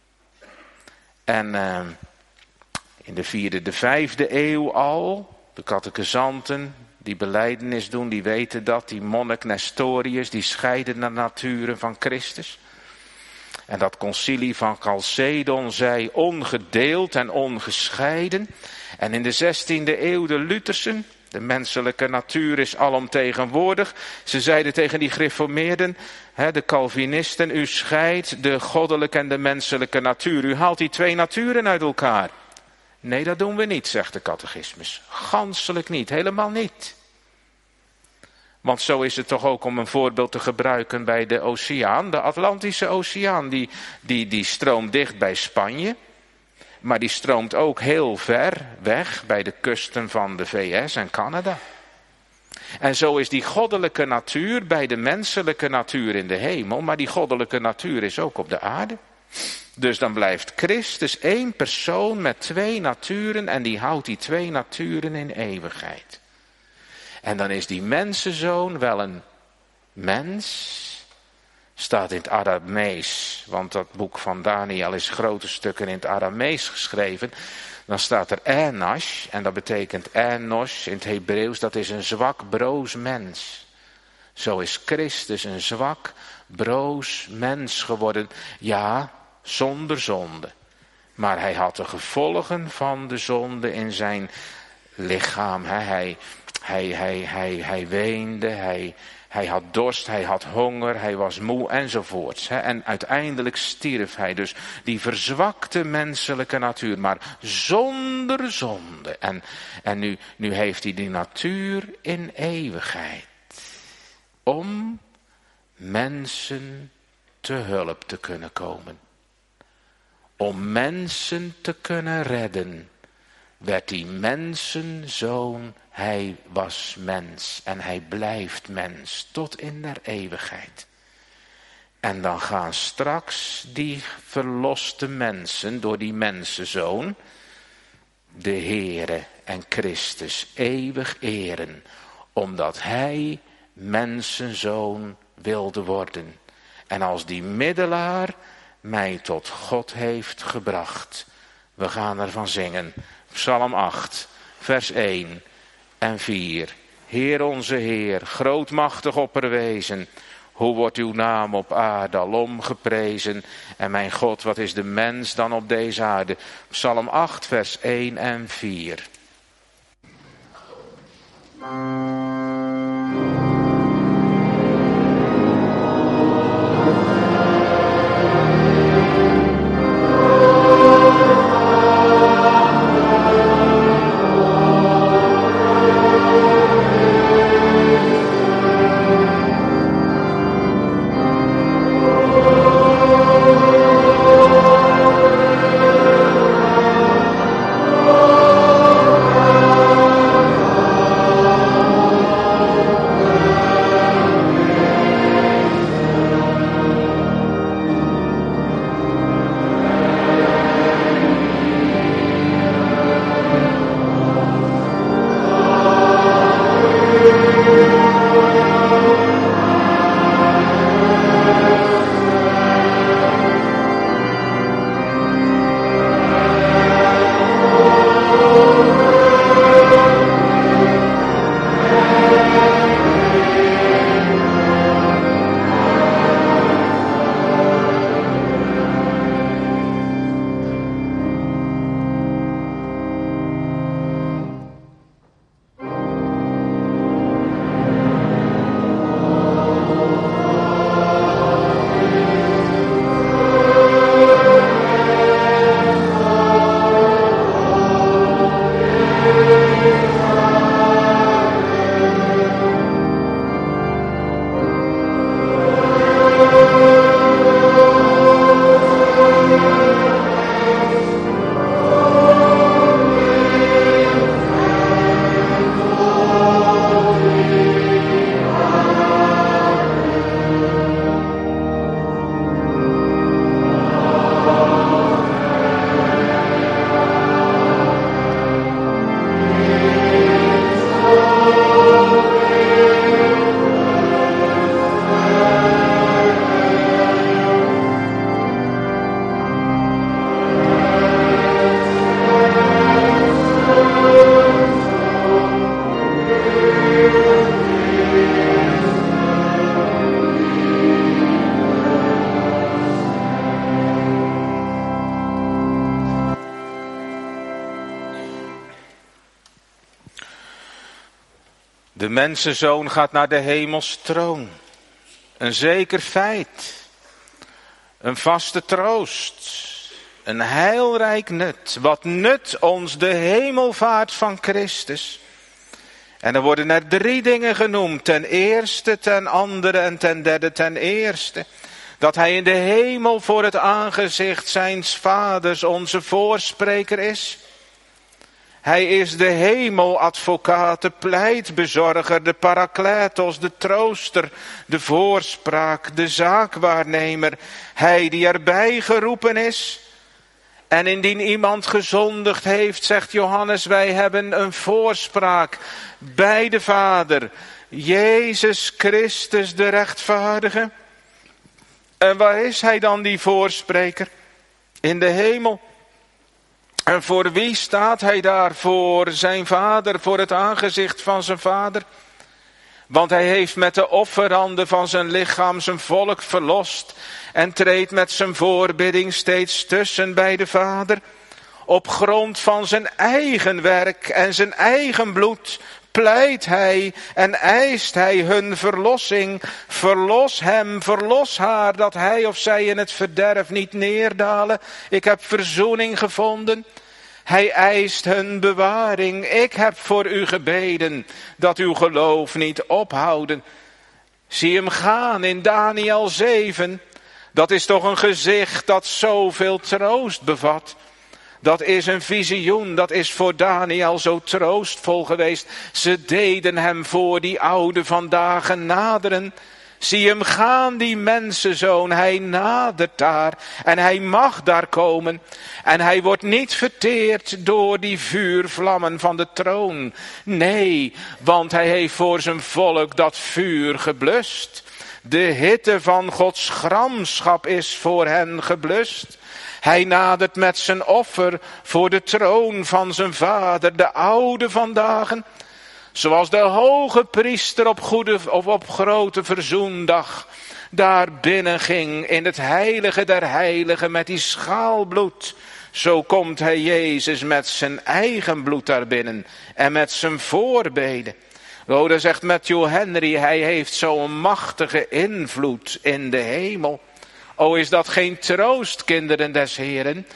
En uh, in de vierde, de vijfde eeuw al, de catechizanten die belijdenis doen, die weten dat, die monnik Nestorius, die scheiden de naturen van Christus. En dat concilie van Chalcedon zei ongedeeld en ongescheiden. En in de zestiende eeuw de Luthersen, de menselijke natuur is alomtegenwoordig. Ze zeiden tegen die gereformeerden, hè, de Calvinisten: u scheidt de goddelijke en de menselijke natuur. U haalt die twee naturen uit elkaar. Nee, dat doen we niet, zegt de catechismus. Ganselijk niet, helemaal niet. Want zo is het toch ook om een voorbeeld te gebruiken bij de oceaan. De Atlantische Oceaan, die, die, die stroomt dicht bij Spanje. Maar die stroomt ook heel ver weg bij de kusten van de V S en Canada. En zo is die goddelijke natuur bij de menselijke natuur in de hemel. Maar die goddelijke natuur is ook op de aarde. Dus dan blijft Christus één persoon met twee naturen. En die houdt die twee naturen in eeuwigheid. En dan is die mensenzoon wel een mens. Staat in het Aramees. Want dat boek van Daniel is grote stukken in het Aramees geschreven. Dan staat er Enash. En dat betekent Enos in het Hebreeuws. Dat is een zwak, broos mens. Zo is Christus een zwak, broos mens geworden. Ja, zonder zonde. Maar hij had de gevolgen van de zonde in zijn lichaam. Hij, hij, hij, hij, hij weende, hij, hij had dorst, hij had honger, hij was moe enzovoorts. En uiteindelijk stierf hij. Dus die verzwakte menselijke natuur, maar zonder zonde. En, en nu, nu heeft hij die natuur in eeuwigheid. Om mensen te hulp te kunnen komen. Om mensen te kunnen redden. Werd die mensenzoon, hij was mens en hij blijft mens tot in der eeuwigheid. En dan gaan straks die verloste mensen door die mensenzoon de Heere en Christus eeuwig eren, omdat hij mensenzoon wilde worden. En als die middelaar mij tot God heeft gebracht. We gaan ervan zingen. Psalm acht, vers één en vier. Heer onze Heer, grootmachtig opperwezen, hoe wordt uw naam op aarde alom geprezen? En mijn God, wat is de mens dan op deze aarde? Psalm acht, vers één en vier. De mensenzoon gaat naar de hemelstroon. Een zeker feit. Een vaste troost. Een heilrijk nut. Wat nut ons de hemelvaart van Christus. En er worden er drie dingen genoemd. Ten eerste, ten andere en ten derde ten eerste. Dat hij in de hemel voor het aangezicht zijns vaders onze voorspreker is. Hij is de hemeladvocaat, de pleitbezorger, de parakletos, de trooster, de voorspraak, de zaakwaarnemer. Hij die erbij geroepen is. En indien iemand gezondigd heeft, zegt Johannes, wij hebben een voorspraak bij de Vader. Jezus Christus de rechtvaardige. En waar is hij dan, die voorspreker? In de hemel. En voor wie staat hij daar? Voor zijn vader, voor het aangezicht van zijn vader. Want hij heeft met de offeranden van zijn lichaam zijn volk verlost. En treedt met zijn voorbidding steeds tussen bij de Vader. Op grond van zijn eigen werk en zijn eigen bloed pleit hij en eist hij hun verlossing. Verlos hem, verlos haar, dat hij of zij in het verderf niet neerdalen. Ik heb verzoening gevonden. Hij eist hun bewaring. Ik heb voor u gebeden, dat uw geloof niet ophouden. Zie hem gaan in Daniël zeven. Dat is toch een gezicht dat zoveel troost bevat. Dat is een visioen, dat is voor Daniël zo troostvol geweest. Ze deden hem voor die oude vandaag naderen. Zie hem gaan, die mensenzoon, hij nadert daar en hij mag daar komen. En hij wordt niet verteerd door die vuurvlammen van de troon. Nee, want hij heeft voor zijn volk dat vuur geblust. De hitte van Gods gramschap is voor hen geblust. Hij nadert met zijn offer voor de troon van zijn vader, de oude vandaag. Zoals de hoge priester op goede of op grote verzoendag daar binnen ging in het heilige der heiligen met die schaal bloed. Zo komt hij Jezus met zijn eigen bloed daar binnen en met zijn voorbeden. Oh, dan zegt Matthew Henry, hij heeft zo'n machtige invloed in de hemel. O, is dat geen troost, kinderen des Heren?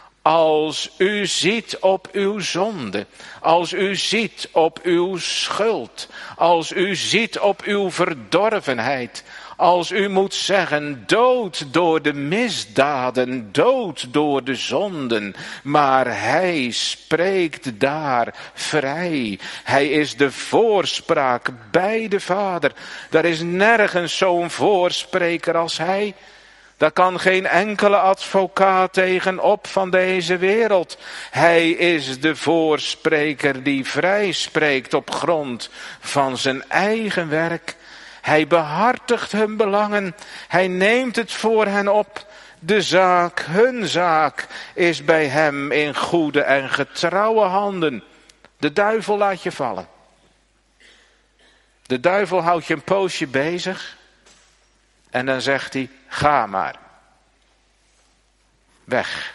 Als u ziet op uw zonde, als u ziet op uw schuld, als u ziet op uw verdorvenheid, als u moet zeggen, dood door de misdaden, dood door de zonden, maar hij spreekt daar vrij. Hij is de voorspraak bij de Vader. Er is nergens zo'n voorspreker als hij. Daar kan geen enkele advocaat tegenop van deze wereld. Hij is de voorspreker die vrij spreekt op grond van zijn eigen werk. Hij behartigt hun belangen. Hij neemt het voor hen op. De zaak, hun zaak, is bij hem in goede en getrouwe handen. De duivel laat je vallen. De duivel houdt je een poosje bezig. En dan zegt hij, ga maar. Weg.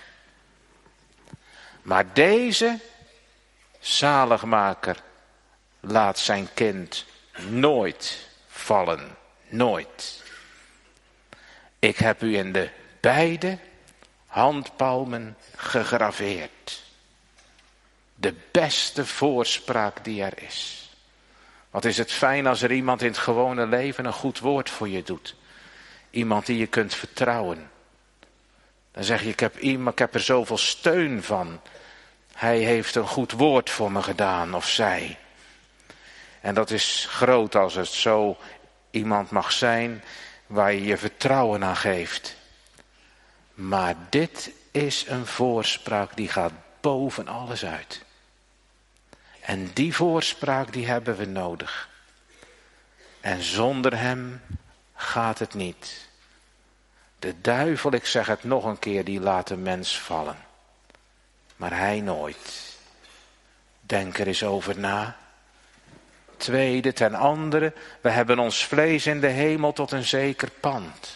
Maar deze zaligmaker laat zijn kind nooit vallen. Nooit. Ik heb u in de beide handpalmen gegraveerd. De beste voorspraak die er is. Wat is het fijn als er iemand in het gewone leven een goed woord voor je doet. Iemand die je kunt vertrouwen. Dan zeg je, ik heb, iemand, ik heb er zoveel steun van. Hij heeft een goed woord voor me gedaan, of zij. En dat is groot als het zo iemand mag zijn waar je je vertrouwen aan geeft. Maar dit is een voorspraak die gaat boven alles uit. En die voorspraak die hebben we nodig. En zonder hem gaat het niet. De duivel, ik zeg het nog een keer, die laat de mens vallen. Maar hij nooit. Denk er eens over na. Tweede, ten andere, we hebben ons vlees in de hemel tot een zeker pand.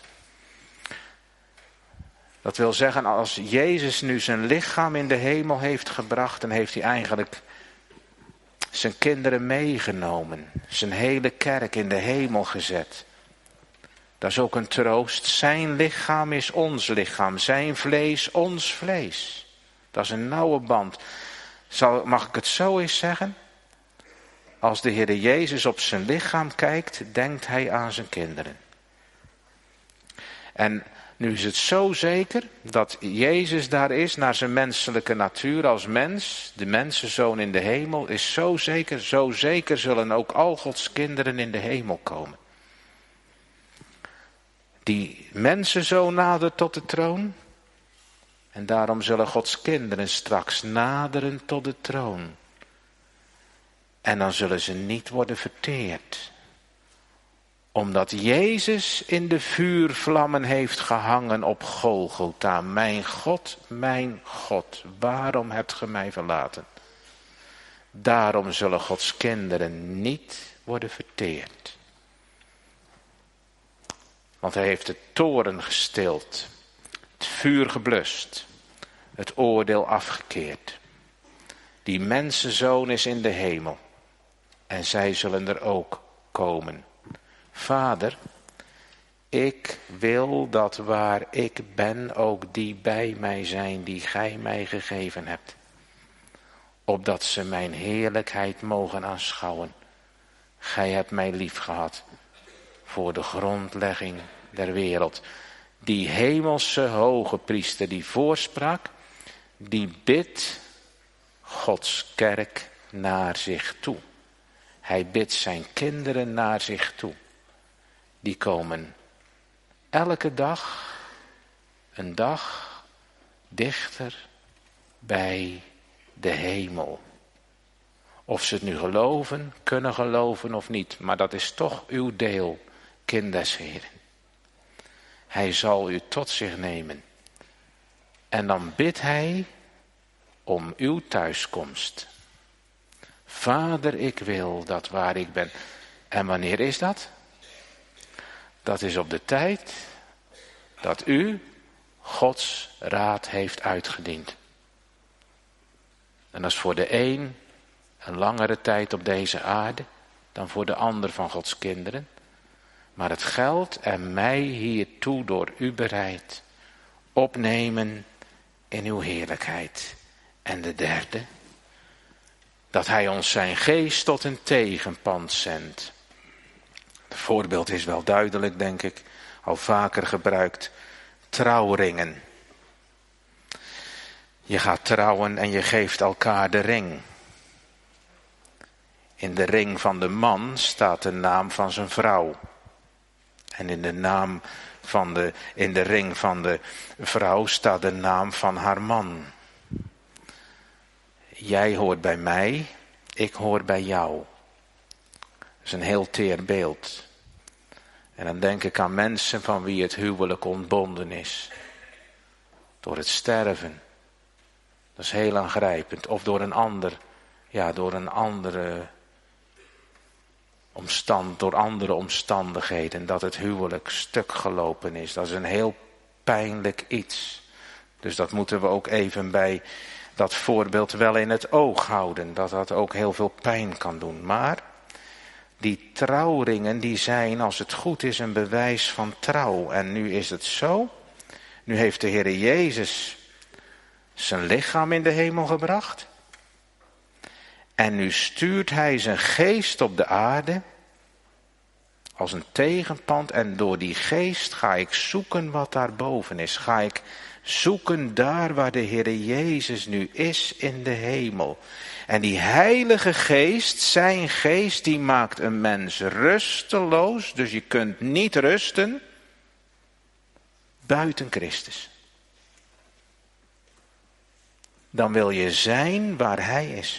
Dat wil zeggen, als Jezus nu zijn lichaam in de hemel heeft gebracht, dan heeft hij eigenlijk zijn kinderen meegenomen. Zijn hele kerk in de hemel gezet. Dat is ook een troost. Zijn lichaam is ons lichaam. Zijn vlees ons vlees. Dat is een nauwe band. Zal, mag ik het zo eens zeggen? Als de Heer Jezus op zijn lichaam kijkt, denkt hij aan zijn kinderen. En nu is het zo zeker dat Jezus daar is naar zijn menselijke natuur als mens. De mensenzoon in de hemel is zo zeker. Zo zeker zullen ook al Gods kinderen in de hemel komen. Die mensenzoon nadert tot de troon. En daarom zullen Gods kinderen straks naderen tot de troon. En dan zullen ze niet worden verteerd. Omdat Jezus in de vuurvlammen heeft gehangen op Golgotha. Mijn God, mijn God, waarom hebt ge mij verlaten? Daarom zullen Gods kinderen niet worden verteerd. Want hij heeft de toorn gestild, het vuur geblust, het oordeel afgekeerd. Die mensenzoon is in de hemel en zij zullen er ook komen. Vader, ik wil dat waar ik ben ook die bij mij zijn die gij mij gegeven hebt. Opdat ze mijn heerlijkheid mogen aanschouwen. Gij hebt mij lief gehad voor de grondlegging der wereld. Die hemelse hoge priester die voorsprak, die bidt Gods kerk naar zich toe. Hij bidt zijn kinderen naar zich toe. Die komen elke dag een dag dichter bij de hemel. Of ze het nu geloven, kunnen geloven of niet. Maar dat is toch uw deel, kind des Heren. Hij zal u tot zich nemen. En dan bidt hij om uw thuiskomst. Vader, ik wil dat waar ik ben. En wanneer is dat? Dat is op de tijd dat u Gods raad heeft uitgediend. En dat is voor de een een langere tijd op deze aarde dan voor de ander van Gods kinderen. Maar het geldt en mij hiertoe door u bereid opnemen in uw heerlijkheid. En de derde, dat hij ons zijn geest tot een tegenpand zendt. Het voorbeeld is wel duidelijk, denk ik, al vaker gebruikt. Trouwringen. Je gaat trouwen en je geeft elkaar de ring. In de ring van de man staat de naam van zijn vrouw. En in de naam van de, in de ring van de vrouw staat de naam van haar man. Jij hoort bij mij, ik hoor bij jou. Dat is een heel teer beeld. En dan denk ik aan mensen van wie het huwelijk ontbonden is. Door het sterven. Dat is heel aangrijpend. Of door een ander, ja, door een andere omstand, door andere omstandigheden. Dat het huwelijk stuk gelopen is. Dat is een heel pijnlijk iets. Dus dat moeten we ook even bij dat voorbeeld wel in het oog houden. Dat dat ook heel veel pijn kan doen. Maar die trouwringen die zijn, als het goed is, een bewijs van trouw. En nu is het zo. Nu heeft de Heer Jezus zijn lichaam in de hemel gebracht. En nu stuurt hij zijn geest op de aarde. Als een tegenpand. En door die geest ga ik zoeken wat daarboven is. Ga ik zoeken daar waar de Heer Jezus nu is in de hemel. En die Heilige Geest, zijn geest, die maakt een mens rusteloos. Dus je kunt niet rusten buiten Christus. Dan wil je zijn waar Hij is.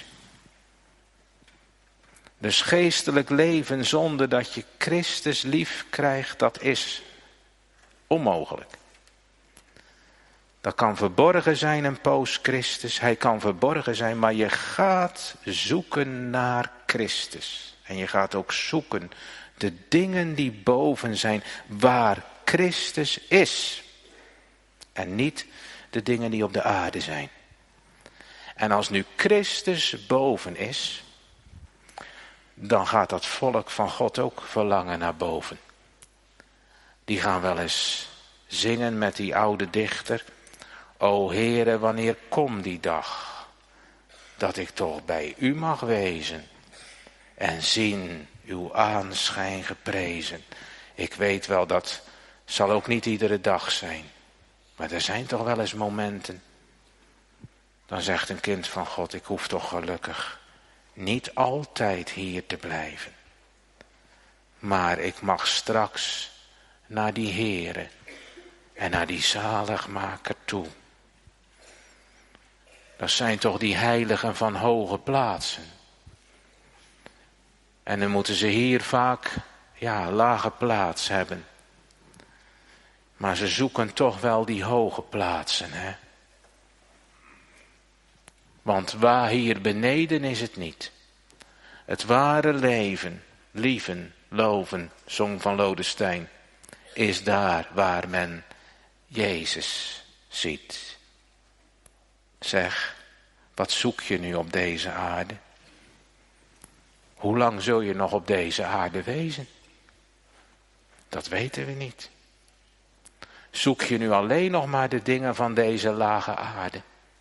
Dus geestelijk leven zonder dat je Christus lief krijgt, dat is onmogelijk. Dat kan verborgen zijn een poos Christus, hij kan verborgen zijn, maar je gaat zoeken naar Christus. En je gaat ook zoeken de dingen die boven zijn, waar Christus is. En niet de dingen die op de aarde zijn. En als nu Christus boven is, dan gaat dat volk van God ook verlangen naar boven. Die gaan wel eens zingen met die oude dichter. O Heere, wanneer komt die dag, dat ik toch bij u mag wezen, en zien uw aanschijn geprezen. Ik weet wel, dat zal ook niet iedere dag zijn. Maar er zijn toch wel eens momenten. Dan zegt een kind van God, ik hoef toch gelukkig niet altijd hier te blijven. Maar ik mag straks naar die Heere en naar die zaligmaker toe. Dat zijn toch die heiligen van hoge plaatsen. En dan moeten ze hier vaak, ja, lage plaats hebben. Maar ze zoeken toch wel die hoge plaatsen, hè. Want waar hier beneden is het niet. Het ware leven, lieven, loven, zong van Lodestein, is daar waar men Jezus ziet. Zeg, wat zoek je nu op deze aarde? Hoe lang zul je nog op deze aarde wezen? Dat weten we niet. Zoek je nu alleen nog maar de dingen van deze lage aarde?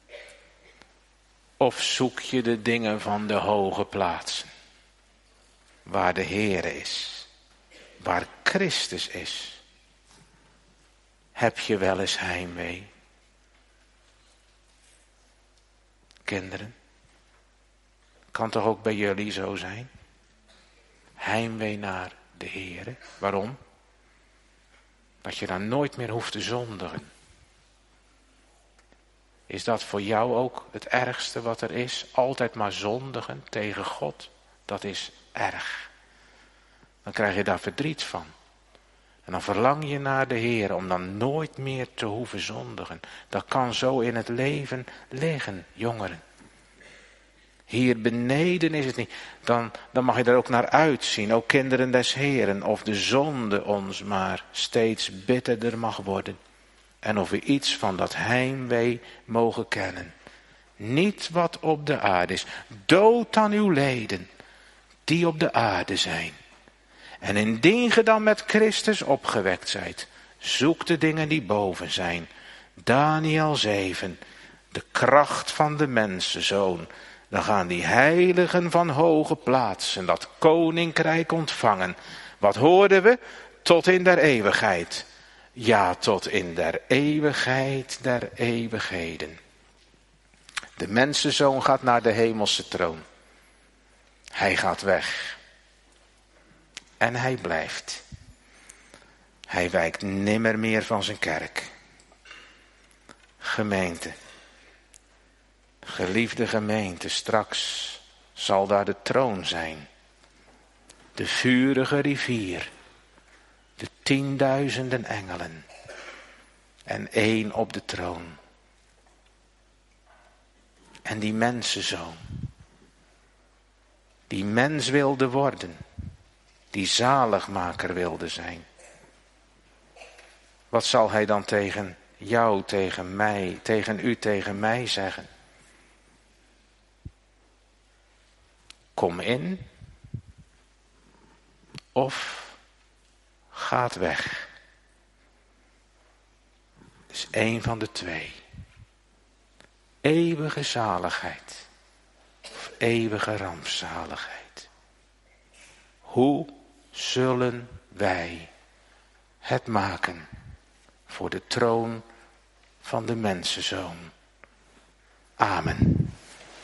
Of zoek je de dingen van de hoge plaatsen? Waar de Heere is. Waar Christus is. Heb je wel eens heimwee? Kinderen. Kan toch ook bij jullie zo zijn? Heimwee naar de Heere. Waarom? Dat je dan nooit meer hoeft te zondigen. Is dat voor jou ook het ergste wat er is? Altijd maar zondigen tegen God. Dat is erg. Dan krijg je daar verdriet van. En dan verlang je naar de Heer om dan nooit meer te hoeven zondigen. Dat kan zo in het leven liggen, jongeren. Hier beneden is het niet. Dan, dan mag je er ook naar uitzien, ook kinderen des Heeren. Of de zonde ons maar steeds bitterder mag worden. En of we iets van dat heimwee mogen kennen. Niet wat op de aarde is. Dood aan uw leden, die op de aarde zijn. En indien ge dan met Christus opgewekt zijt, zoek de dingen die boven zijn. Daniel zeven, de kracht van de mensenzoon. Dan gaan die heiligen van hoge plaatsen dat koninkrijk ontvangen. Wat hoorden we? Tot in der eeuwigheid. Ja, tot in der eeuwigheid der eeuwigheden. De mensenzoon gaat naar de hemelse troon. Hij gaat weg. En hij blijft. Hij wijkt nimmer meer van zijn kerk. Gemeente. Geliefde gemeente, straks zal daar de troon zijn. De vurige rivier. De tienduizenden engelen. En één op de troon. En die mensenzoon. Die mens wilde worden. Die zaligmaker wilde zijn. Wat zal hij dan tegen jou, tegen mij, tegen u, tegen mij zeggen? Kom in. Of gaat weg. Het is één van de twee. Eeuwige zaligheid. Of eeuwige rampzaligheid. Hoe zullen wij het maken voor de troon van de mensenzoon? Amen.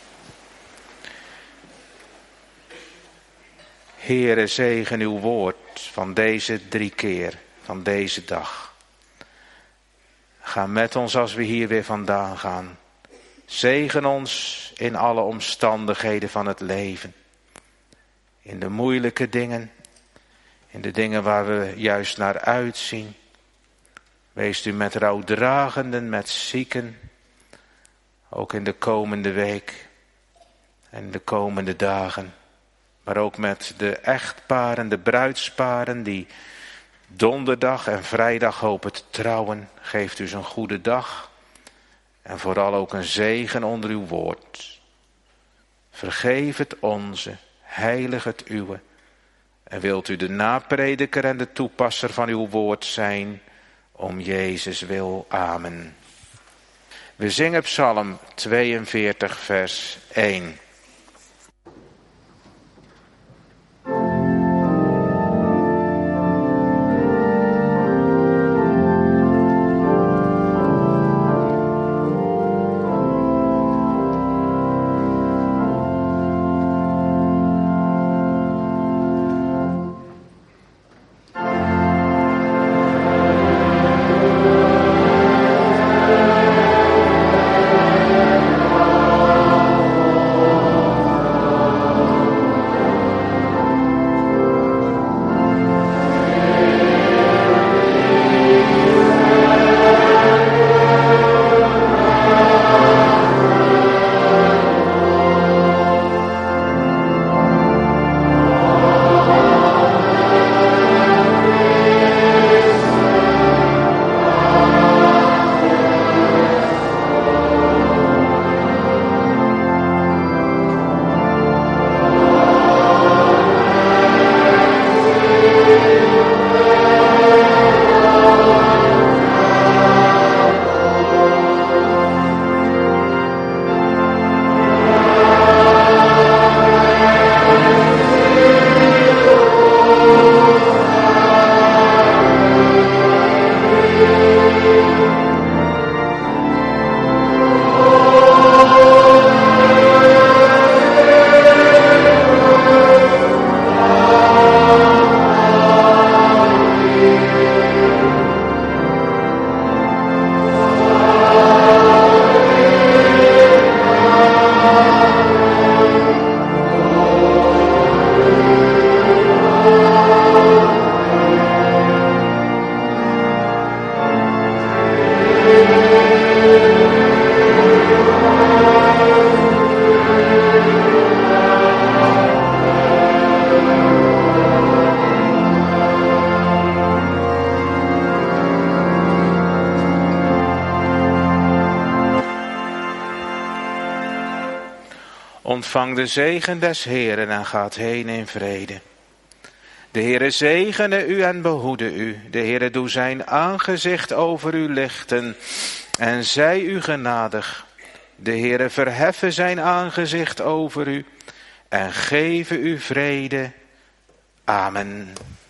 Heere, zegen uw woord van deze drie keer, van deze dag. Ga met ons als we hier weer vandaan gaan. Zegen ons in alle omstandigheden van het leven. In de moeilijke dingen, in de dingen waar we juist naar uitzien. Wees u met rouwdragenden, met zieken, ook in de komende week en de komende dagen. Maar ook met de echtparen, de bruidsparen die donderdag en vrijdag hopen te trouwen. Geeft u zo'n goede dag en vooral ook een zegen onder uw woord. Vergeef het onze, heilig het uwe. En wilt u de naprediker en de toepasser van uw woord zijn, om Jezus wil. Amen. We zingen Psalm tweeënveertig vers één. Ontvang de zegen des Heeren en gaat heen in vrede. De Heere zegene u en behoede u. De Heere doe zijn aangezicht over u lichten en zij u genadig. De Heere verheffe zijn aangezicht over u en geven u vrede. Amen.